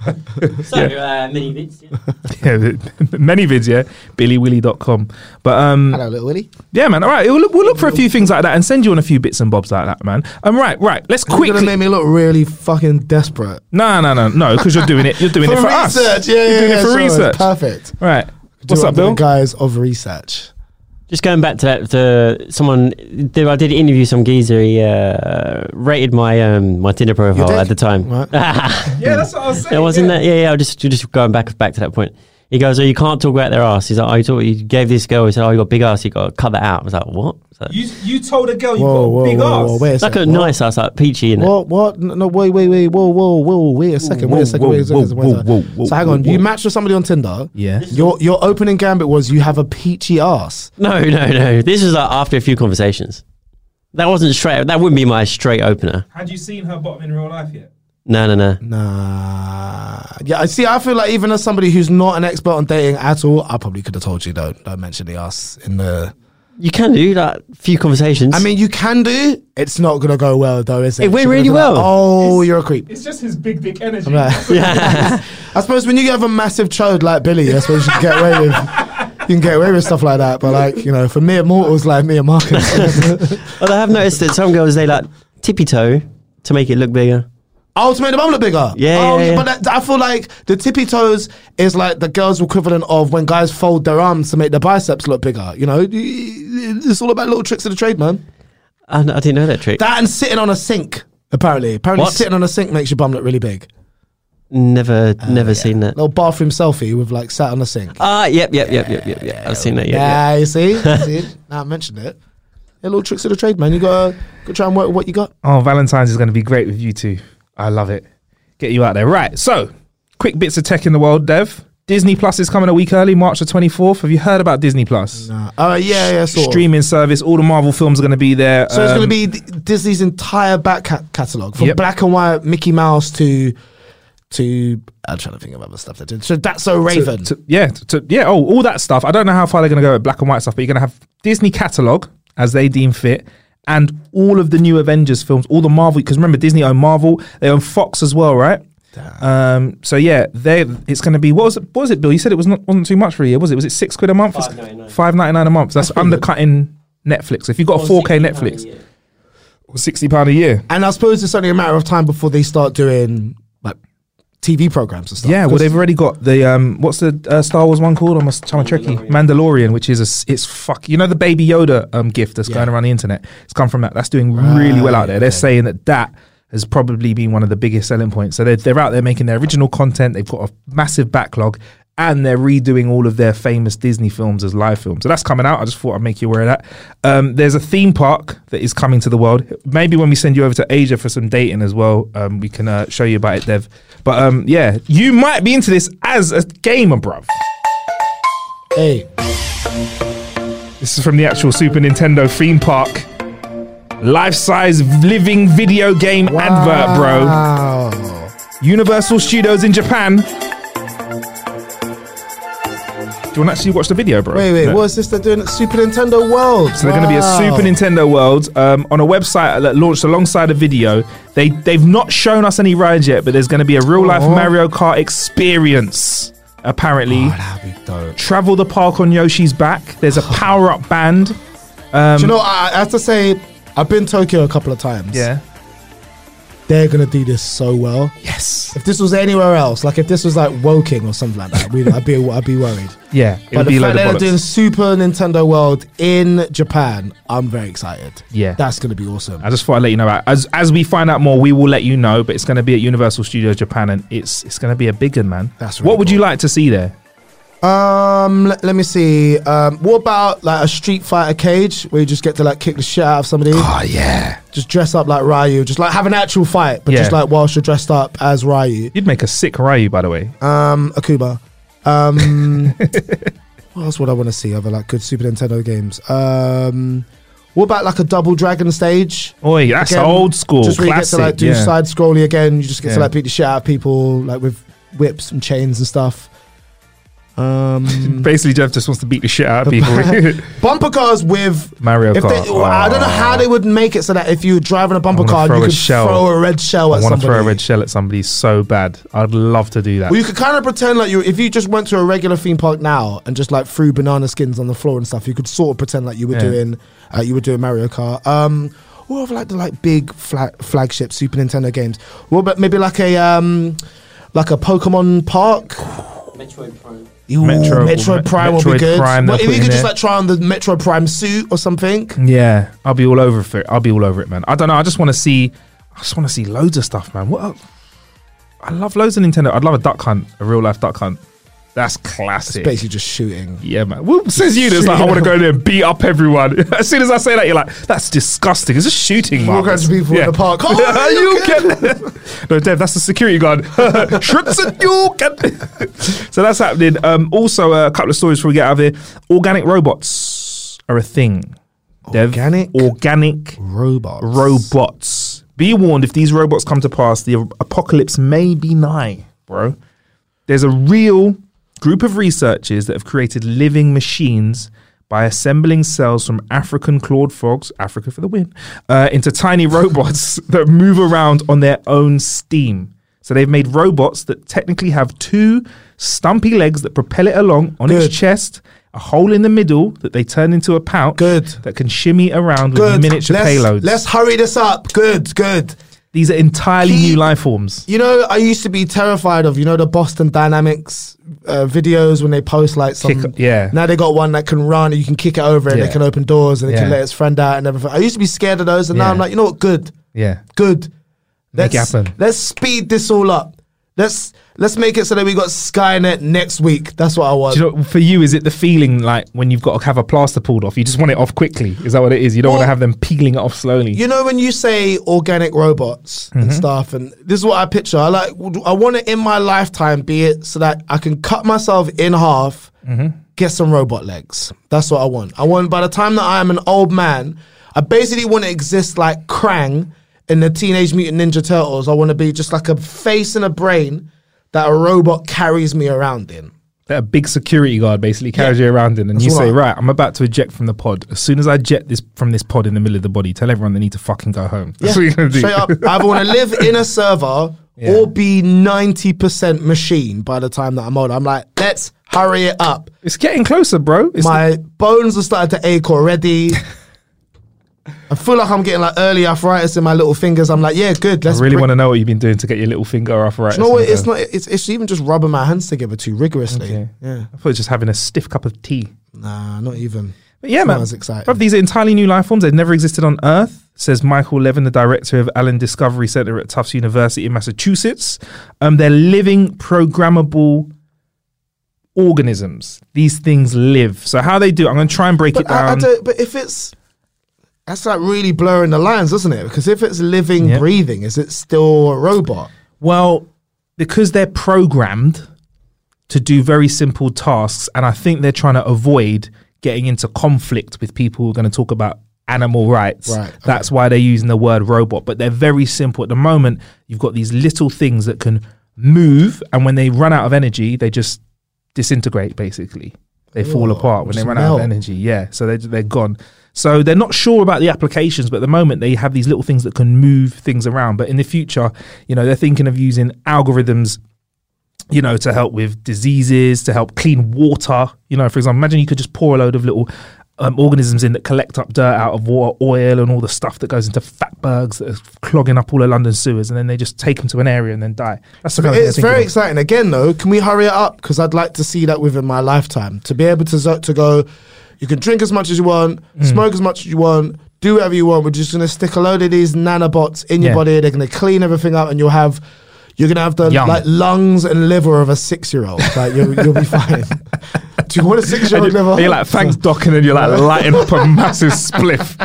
Many vids. Yeah, many vids. Yeah, BillyWilly.com. But hello, little Willy. Yeah, man. All right, we'll look for a few things like that and send you on a few bits and bobs like that, man. Right. Let's quickly. You're gonna make me look really fucking desperate. No, because you're doing it. You're doing it for research. Us. Yeah, you're doing it for research. Perfect. Right. What's up, Bill? Guys of research. Just going back to that, to someone, I did interview some geezer. He rated my my Tinder profile at the time. Right. Yeah, that's what I was saying. Wasn't that? Yeah. I just going back to that point. He goes, you can't talk about their ass. He's like, you gave this girl. He said, you got big ass. You got to cut that out. I was like, what? So, you told a girl you got a big ass. Wait a second. Like a nice ass, like peachy. What? No, wait. Whoa. Wait a second. So hang on. You matched with somebody on Tinder. Yeah. Your opening gambit was you have a peachy ass. No. This was like after a few conversations. That wasn't straight. That wouldn't be my straight opener. Had you seen her bottom in real life yet? No. Nah. Yeah, I see. I feel like even as somebody who's not an expert on dating at all, I probably could have told you don't mention the ass in the. You can do that. Few conversations. I mean, you can do. It's not gonna go well though, is it? It went really well. You're a creep. It's just his big energy. Yeah. I suppose when you have a massive chode like Billy, I suppose you can get away with. You can get away with stuff like that, but like for mere mortals like me and Marcus. Well, I have noticed that some girls they like tippy toe to make it look bigger. Oh, to make the bum look bigger. Yeah. But I feel like the tippy toes is like the girls' equivalent of when guys fold their arms to make their biceps look bigger. It's all about little tricks of the trade, man. I didn't know that trick. That and sitting on a sink, apparently. Apparently sitting on a sink makes your bum look really big. Never seen that. Little bathroom selfie with like sat on a sink. Yep. I've seen that, yeah. You see? Now I mentioned it. Yeah, little tricks of the trade, man. You gotta try and work with what you got. Oh, Valentine's is going to be great with you two. I love it. Get you out there. Right. So, quick bits of tech in the world, Dev. Disney Plus is coming a week early, March the 24th. Have you heard about Disney Plus? No. Yeah. Streaming service. All the Marvel films are going to be there. So it's going to be Disney's entire back catalogue. From black and white Mickey Mouse to I'm trying to think of other stuff they did. So That's So Raven. All that stuff. I don't know how far they're going to go with black and white stuff, but you're going to have Disney catalogue as they deem fit. And all of the new Avengers films, all the Marvel, because remember Disney own Marvel, they own Fox as well, right? So yeah, it's going to be what was it, Bill? You said it wasn't too much for a year, was it? Was it £6 a month? $5.99 a month. That's undercutting Netflix. If you've got a 4K Netflix, or £60 a year. And I suppose it's only a matter of time before they start doing like TV programs and stuff. Yeah, well, they've already got the what's the Star Wars one called? I'm trying to tricky. Mandalorian, which is you know the Baby Yoda gift that's going around the internet. It's come from that. That's doing really well out there. They're saying that has probably been one of the biggest selling points. So they're out there making their original content. They've got a massive backlog, and they're redoing all of their famous Disney films as live films. So that's coming out. I just thought I'd make you aware of that. There's a theme park that is coming to the world. Maybe when we send you over to Asia for some dating as well, we can show you about it, Dev. But yeah, you might be into this as a gamer, bruv. Hey. This is from the actual Super Nintendo theme park. Life-size living video game advert, bro. Universal Studios in Japan. Do you want to actually watch the video, bro? Wait, what is this they're doing at Super Nintendo World? So they're going to be a Super Nintendo World on a website that launched alongside a video. They've not shown us any rides yet, but there's going to be a real-life Mario Kart experience, apparently. That'd be dope. Travel the park on Yoshi's back. There's a power-up band. Do you know, I have to say, I've been to Tokyo a couple of times. Yeah. They're going to do this so well. Yes. If this was anywhere else, like if this was like Woking or something like that, I'd be worried. Yeah. But the fact that they're doing Super Nintendo World in Japan, I'm very excited. Yeah. That's going to be awesome. I just thought I'd let you know. As we find out more, we will let you know, but it's going to be at Universal Studios Japan, and it's going to be a big one, man. That's really What would you like to see there? Let me see. What about like a Street Fighter cage where you just get to like kick the shit out of somebody? Oh yeah. Just dress up like Ryu. Just like have an actual fight, but just like whilst you're dressed up as Ryu. You'd make a sick Ryu, by the way. Akuba. What else would I want to see? Other like good Super Nintendo games. What about like a Double Dragon stage? Oh yeah, that's again, old school. Just where classic, you get to like do side scrolly again. You just get to like beat the shit out of people like with whips and chains and stuff. Basically, Jeff just wants to beat the shit out of people. Bumper cars with Mario Kart. I don't know how they would make it so that if you were driving a bumper car, you could throw a red shell at somebody. I want to throw a red shell at somebody so bad. I'd love to do that. Well, you could kind of pretend like if you just went to a regular theme park now and just like threw banana skins on the floor and stuff, you could sort of pretend like you were doing Mario Kart. What of like the like big flagship Super Nintendo games? What about maybe like a Pokemon park? Metroid Prime. Metroid Prime will be good. Prime, if you could just like try on the Metroid Prime suit or something. Yeah, I'll be all over it. I'll be all over it, man. I don't know. I just want to see loads of stuff, man. I love loads of Nintendo. I'd love a duck hunt, a real life duck hunt. That's classic. It's basically just shooting. Yeah, man. What says you that's like, I want to go in there and beat up everyone? As soon as I say that, you're like, that's disgusting. It's just shooting, man. Walk out to people in the park. Oh, you can. No, Dev, that's the security guard. You can. So that's happening. Also, a couple of stories before we get out of here. Organic robots are a thing. Dev, organic robots. Be warned, if these robots come to pass, the apocalypse may be nigh, bro. There's a real group of researchers that have created living machines by assembling cells from African clawed frogs, Africa for the win, into tiny robots that move around on their own steam. So they've made robots that technically have two stumpy legs that propel it along on its chest, a hole in the middle that they turn into a pouch that can shimmy around with miniature payloads. Let's hurry this up. Good. These are entirely new life forms. You know, I used to be terrified of, the Boston Dynamics videos when they post like some... Now they got one that can run and you can kick it over and it can open doors and it can let its friend out and everything. I used to be scared of those and now I'm like, you know what? Good. Yeah. Good. Make it happen. Let's speed this all up. Let's make it so that we got Skynet next week. That's what I want. Do you know, for you, is it the feeling like when you've got to have a plaster pulled off, you just want it off quickly? Is that what it is? You don't want to have them peeling it off slowly? You know, when you say organic robots and stuff, and this is what I picture. I want it in my lifetime, be it so that I can cut myself in half, get some robot legs. That's what I want. I want, by the time that I am an old man, I basically want to exist like Krang in the Teenage Mutant Ninja Turtles. I want to be just like a face and a brain that a robot carries me around in. That a big security guard basically carries you around in, and you say, right, I'm about to eject from the pod. As soon as I eject from this pod in the middle of the body, tell everyone they need to fucking go home. That's what you're going to do. Straight up. I either want to live in a server or be 90% machine by the time that I'm older. I'm like, let's hurry it up. It's getting closer, bro. My bones are starting to ache already. I feel like I'm getting like early arthritis in my little fingers. I'm like, yeah, good. I really want to know what you've been doing to get your little finger arthritis. You know what? It's not. It's even just rubbing my hands together too rigorously. Okay. Yeah. I thought it was just having a stiff cup of tea. Nah, not even. But yeah, man. Exciting. Bruv, these are entirely new life forms. They've never existed on Earth, says Michael Levin, the director of Allen Discovery Center at Tufts University in Massachusetts. They're living, programmable organisms. These things live. So how they do it, I'm going to try and break it down. But if it's... That's like really blurring the lines, doesn't it? Because if it's living, breathing, is it still a robot? Well, because they're programmed to do very simple tasks, and I think they're trying to avoid getting into conflict with people who are going to talk about animal rights. Right. Okay. That's why they're using the word robot. But they're very simple. At the moment, you've got these little things that can move, and when they run out of energy, they just disintegrate, basically. They fall apart when they run out of energy. Yeah, so they're gone. So they're not sure about the applications, but at the moment they have these little things that can move things around. But in the future, they're thinking of using algorithms, to help with diseases, to help clean water. For example, imagine you could just pour a load of little organisms in that collect up dirt out of water, oil, and all the stuff that goes into fatbergs that are clogging up all the London sewers, and then they just take them to an area and then die. That's the kind of thing it's very exciting. Again, though, can we hurry it up? Because I'd like to see that within my lifetime. To be able to go, you can drink as much as you want, smoke as much as you want, do whatever you want. We're just going to stick a load of these nanobots in your body. They're going to clean everything up, and you're going to have the lungs and liver of a 6-year-old. Like you'll be fine. Do you want a 6-year-old liver? You're like, thanks, Doc, and then you're like lighting up a massive spliff,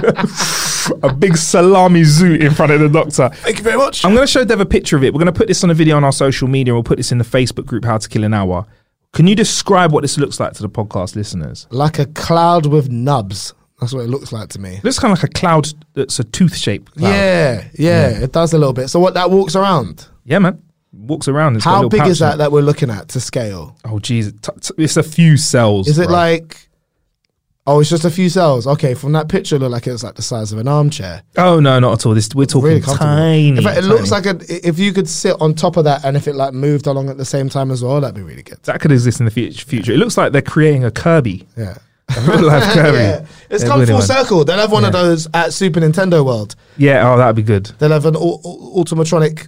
a big salami zoot in front of the doctor. Thank you very much. I'm going to show Dev a picture of it. We're going to put this on a video on our social media. We'll put this in the Facebook group, How to Kill an Hour. Can you describe what this looks like to the podcast listeners? Like a cloud with nubs. That's what it looks like to me. It looks kind of like a cloud that's a tooth-shaped cloud. Yeah, it does a little bit. So what, that walks around? Yeah, man. Walks around. It's How big is that we're looking at to scale? Oh, geez. It's a few cells. Is it like... Oh, it's just a few cells. Okay, from that picture, it looked like it's like the size of an armchair. Oh, no, not at all. We're talking really tiny. In fact, it looks like if you could sit on top of that and if it like moved along at the same time as well, that'd be really good. That could exist in the future. It looks like they're creating a Kirby. Yeah. A real life Kirby. Yeah. It's come full circle. They'll have one of those at Super Nintendo World. Yeah, that'd be good. They'll have an Ultimatronic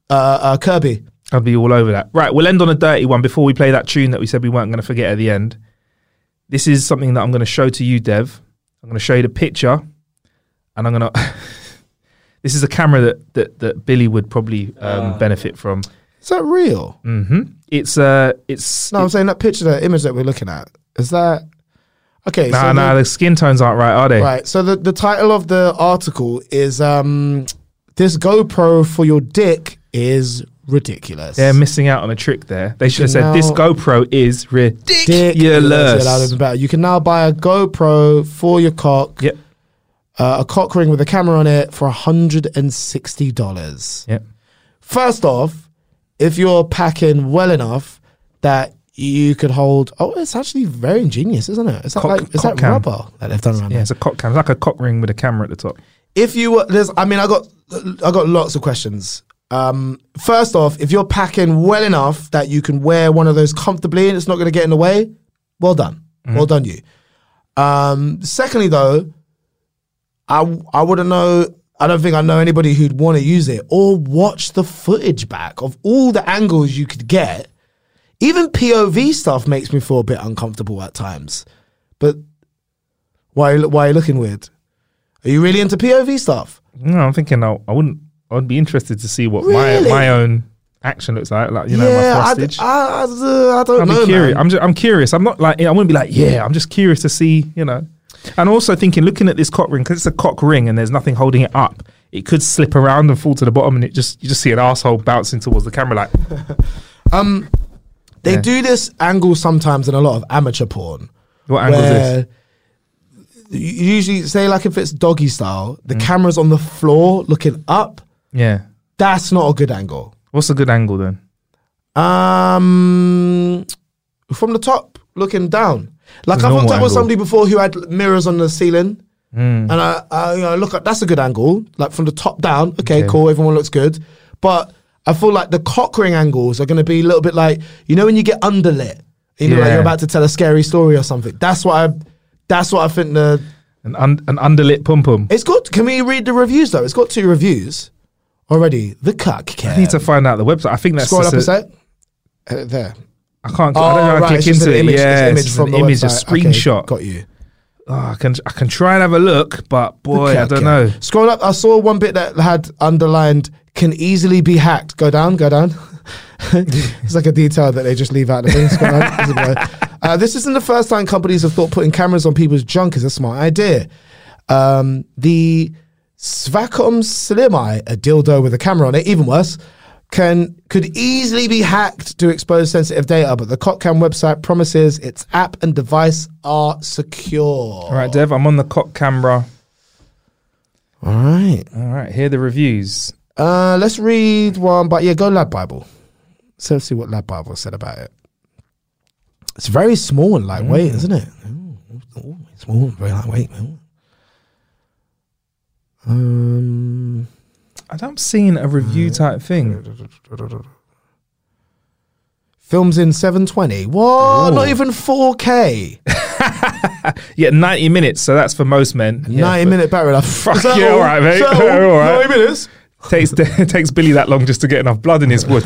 Kirby. I'd be all over that. Right, we'll end on a dirty one before we play that tune that we said we weren't going to forget at the end. This is something that I'm going to show to you, Dev. I'm going to show you the picture, and I'm going to... This is a camera that Billy would probably benefit from. Is that real? Mm-hmm. It's... I'm saying that picture, the image that we're looking at, is that... Okay. No, the skin tones aren't right, are they? Right. So the title of the article is this GoPro for your dick is ridiculous. They're missing out on a trick there. They should have said this GoPro is ridiculous. You can now buy a GoPro for your cock. Yep. A cock ring with a camera on it for $160. Yep. First off, if you're packing well enough that you could hold... Oh, it's actually very ingenious, isn't it? Is that rubber that they've done around there? Yeah, it's a cock cam. It's like a cock ring with a camera at the top. If you were... I got lots of questions. First off, if you're packing well enough that you can wear one of those comfortably and it's not going to get in the way, well done. Mm-hmm. Well done, you. Secondly, though, I wouldn't know... I don't think I know anybody who'd want to use it or watch the footage back of all the angles you could get. Even POV stuff makes me feel a bit uncomfortable at times. But why are you looking weird? Are you really into POV stuff? No, I'm thinking I'd be interested to see what my own action looks like my thrustage. I don't know. Curious. Man. I'm curious. I'm not like, I wouldn't be like, I'm just curious to see, And also looking at this cock ring, because it's a cock ring and there's nothing holding it up, it could slip around and fall to the bottom, and you just see an asshole bouncing towards the camera like. They do this angle sometimes in a lot of amateur porn. What angle is this? Usually, say like if it's doggy style, the camera's on the floor looking up. Yeah. That's not a good angle. What's a good angle then? From the top, looking down. Like I've hooked up with somebody before who had mirrors on the ceiling. And I look at, that's a good angle. Like from the top down, okay, cool, everyone looks good. But I feel like the cock ring angles are going to be a little bit like, you know, when you get underlit, you know, like you're about to tell a scary story or something. That's what I think an underlit pum pum. It's good. Can we read the reviews though? It's got 2 reviews already. The Cock Cam. I need to find out the website. I think that's scroll up a sec. There. I can't. I don't know how to click into it. It's an image, a screenshot. Okay, got you. Oh, I can try and have a look, but boy, I don't know. Scroll up. I saw one bit that had underlined "can easily be hacked." Go down. It's like a detail that they just leave out the thing. Scroll down. This isn't the first time companies have thought putting cameras on people's junk is a smart idea. The Svacom Slimi, a dildo with a camera on it, even worse, could easily be hacked to expose sensitive data, but the Cockcam website promises its app and device are secure. All right, Dev, I'm on the Cock camera. All right. Here are the reviews. Let's read one, but yeah, go Lad Bible. So let's see what Lad Bible said about it. It's very small and lightweight, isn't it? Ooh, small, very lightweight. I'm seeing a review type thing. Films in 720. What? Ooh. Not even 4K. Yeah, 90 minutes. So that's for most men. 90-minute battery life. Fuck yeah, all right, mate. All right. 90 minutes. Takes Billy that long just to get enough blood in his wood.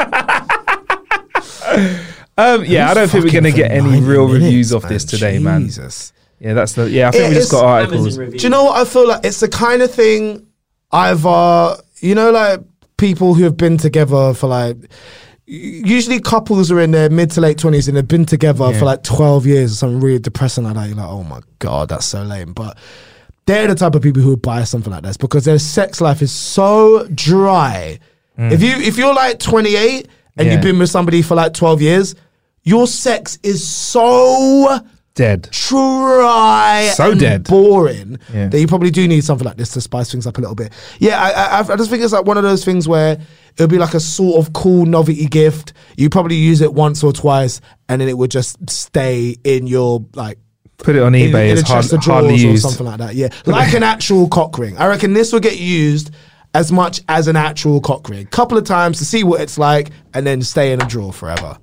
I don't think we're going to get any real reviews off this today, man. Jesus. Yeah, I think we just got articles. Do you know what I feel like? It's the kind of thing either, you know, like people who have been together for like, usually couples are in their mid to late 20s and they've been together for like 12 years or something really depressing like that. You're like, oh my God, that's so lame. But they're the type of people who would buy something like this because their sex life is so dry. If you're like 28 and you've been with somebody for like 12 years, your sex is so dead, dry, so and dead, boring that you probably do need something like this to spice things up a little bit. Yeah, I just think it's like one of those things where it'll be like a sort of cool novelty gift. You probably use it once or twice, and then it would just stay in your like. Put it on eBay. It's hardly used or something like that. Yeah, like an actual cock ring. I reckon this will get used as much as an actual cock ring. Couple of times to see what it's like, and then stay in a drawer forever.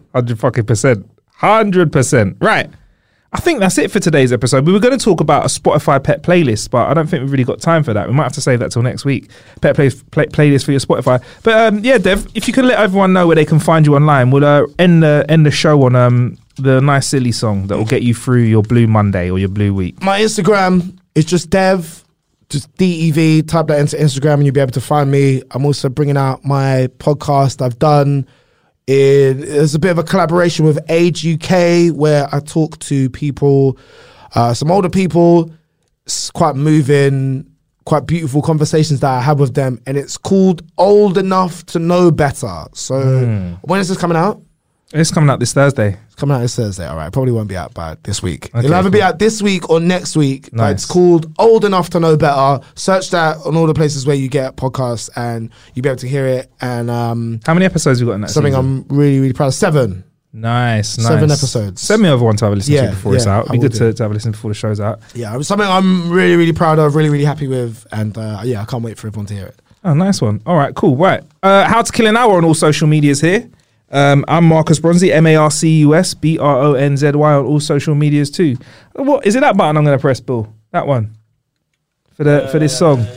100%. Right. I think that's it for today's episode. We were going to talk about a Spotify pet playlist, but I don't think we've really got time for that. We might have to save that till next week. Pet playlist for your Spotify. But Dev, if you can let everyone know where they can find you online, we'll end the show on the nice silly song that will get you through your Blue Monday or your Blue Week. My Instagram is just Dev, just DEV. Type that into Instagram and you'll be able to find me. I'm also bringing out my podcast I've done. There's a bit of a collaboration with Age UK where I talk to people, some older people. It's quite moving, quite beautiful conversations that I have with them, and it's called Old Enough to Know Better. So when is this coming out? It's coming out this Thursday. It's coming out this Thursday. All right, probably won't be out by this week. Okay, it'll either be out this week or next week. Nice. But it's called Old Enough to Know Better. Search that on all the places where you get podcasts, and you'll be able to hear it. And how many episodes you got in that something season? I'm really, really proud of. 7. Nice. 7 episodes. Send me over one to have a listen to before it's out. It'd be good to have a listen before the show's out. Yeah, something I'm really, really proud of, really, really happy with. And I can't wait for everyone to hear it. Oh, nice one. All right, cool. Right. How to Kill an Hour on all social medias here. I'm Marcus Bronzy, Marcus Bronzy on all social medias too. What is it? That button I'm going to press, Bill? That one for this song.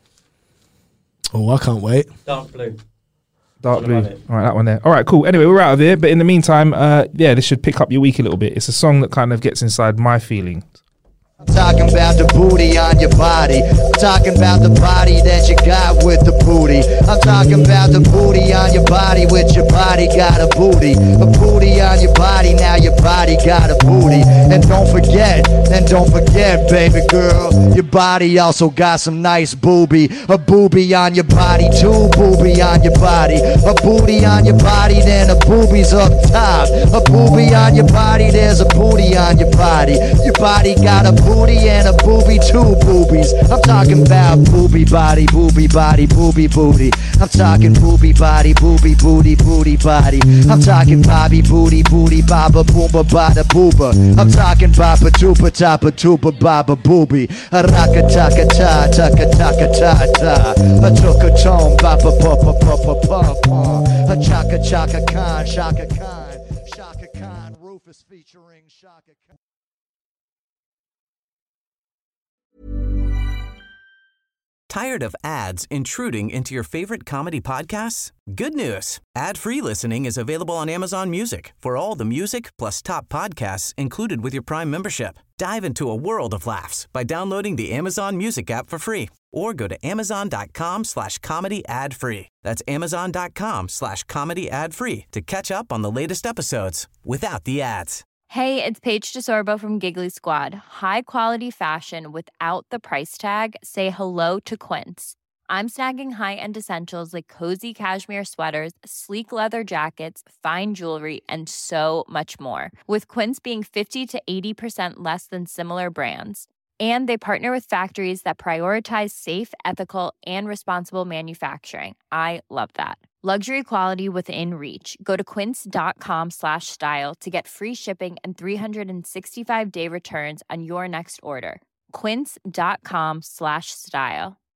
Oh, I can't wait. Dark blue. All right, that one there. All right, cool. Anyway, we're out of here. But in the meantime, this should pick up your week a little bit. It's a song that kind of gets inside my feelings. I'm talking about the booty on your body. I'm talking about the body that you got with the booty. I'm talking about the booty on your body with your body got a booty. A booty on your body, now your body got a booty. And don't forget, baby girl, your body also got some nice booby. A booby on your body too, booby on your body. A booty on your body, then a booby's up top. A booby on your body, there's a booty on your body. Your body got a booty and a boobie, two boobies. I'm talking about booby body, booby body, booby booty. I'm talking booby body, booby booty, booty body. I'm talking Bobby booty, booty baba, boomba bada booba. I'm talking baba tuba tapa tuba baba booby. A raka taka ta, taka taka ta ta. A toka tone, baba papa papa papa. A chaka chaka Khan, Shaka Khan, Shaka Khan, Rufus featuring Shaka Khan. Tired of ads intruding into your favorite comedy podcasts? Good news. Ad-free listening is available on Amazon Music for all the music plus top podcasts included with your Prime membership. Dive into a world of laughs by downloading the Amazon Music app for free or go to amazon.com/comedy ad-free. That's amazon.com/comedy ad-free to catch up on the latest episodes without the ads. Hey, it's Paige DeSorbo from Giggly Squad. High quality fashion without the price tag. Say hello to Quince. I'm snagging high-end essentials like cozy cashmere sweaters, sleek leather jackets, fine jewelry, and so much more. With Quince being 50 to 80% less than similar brands. And they partner with factories that prioritize safe, ethical, and responsible manufacturing. I love that. Luxury quality within reach. Go to quince.com/style to get free shipping and 365-day returns on your next order. Quince.com/style.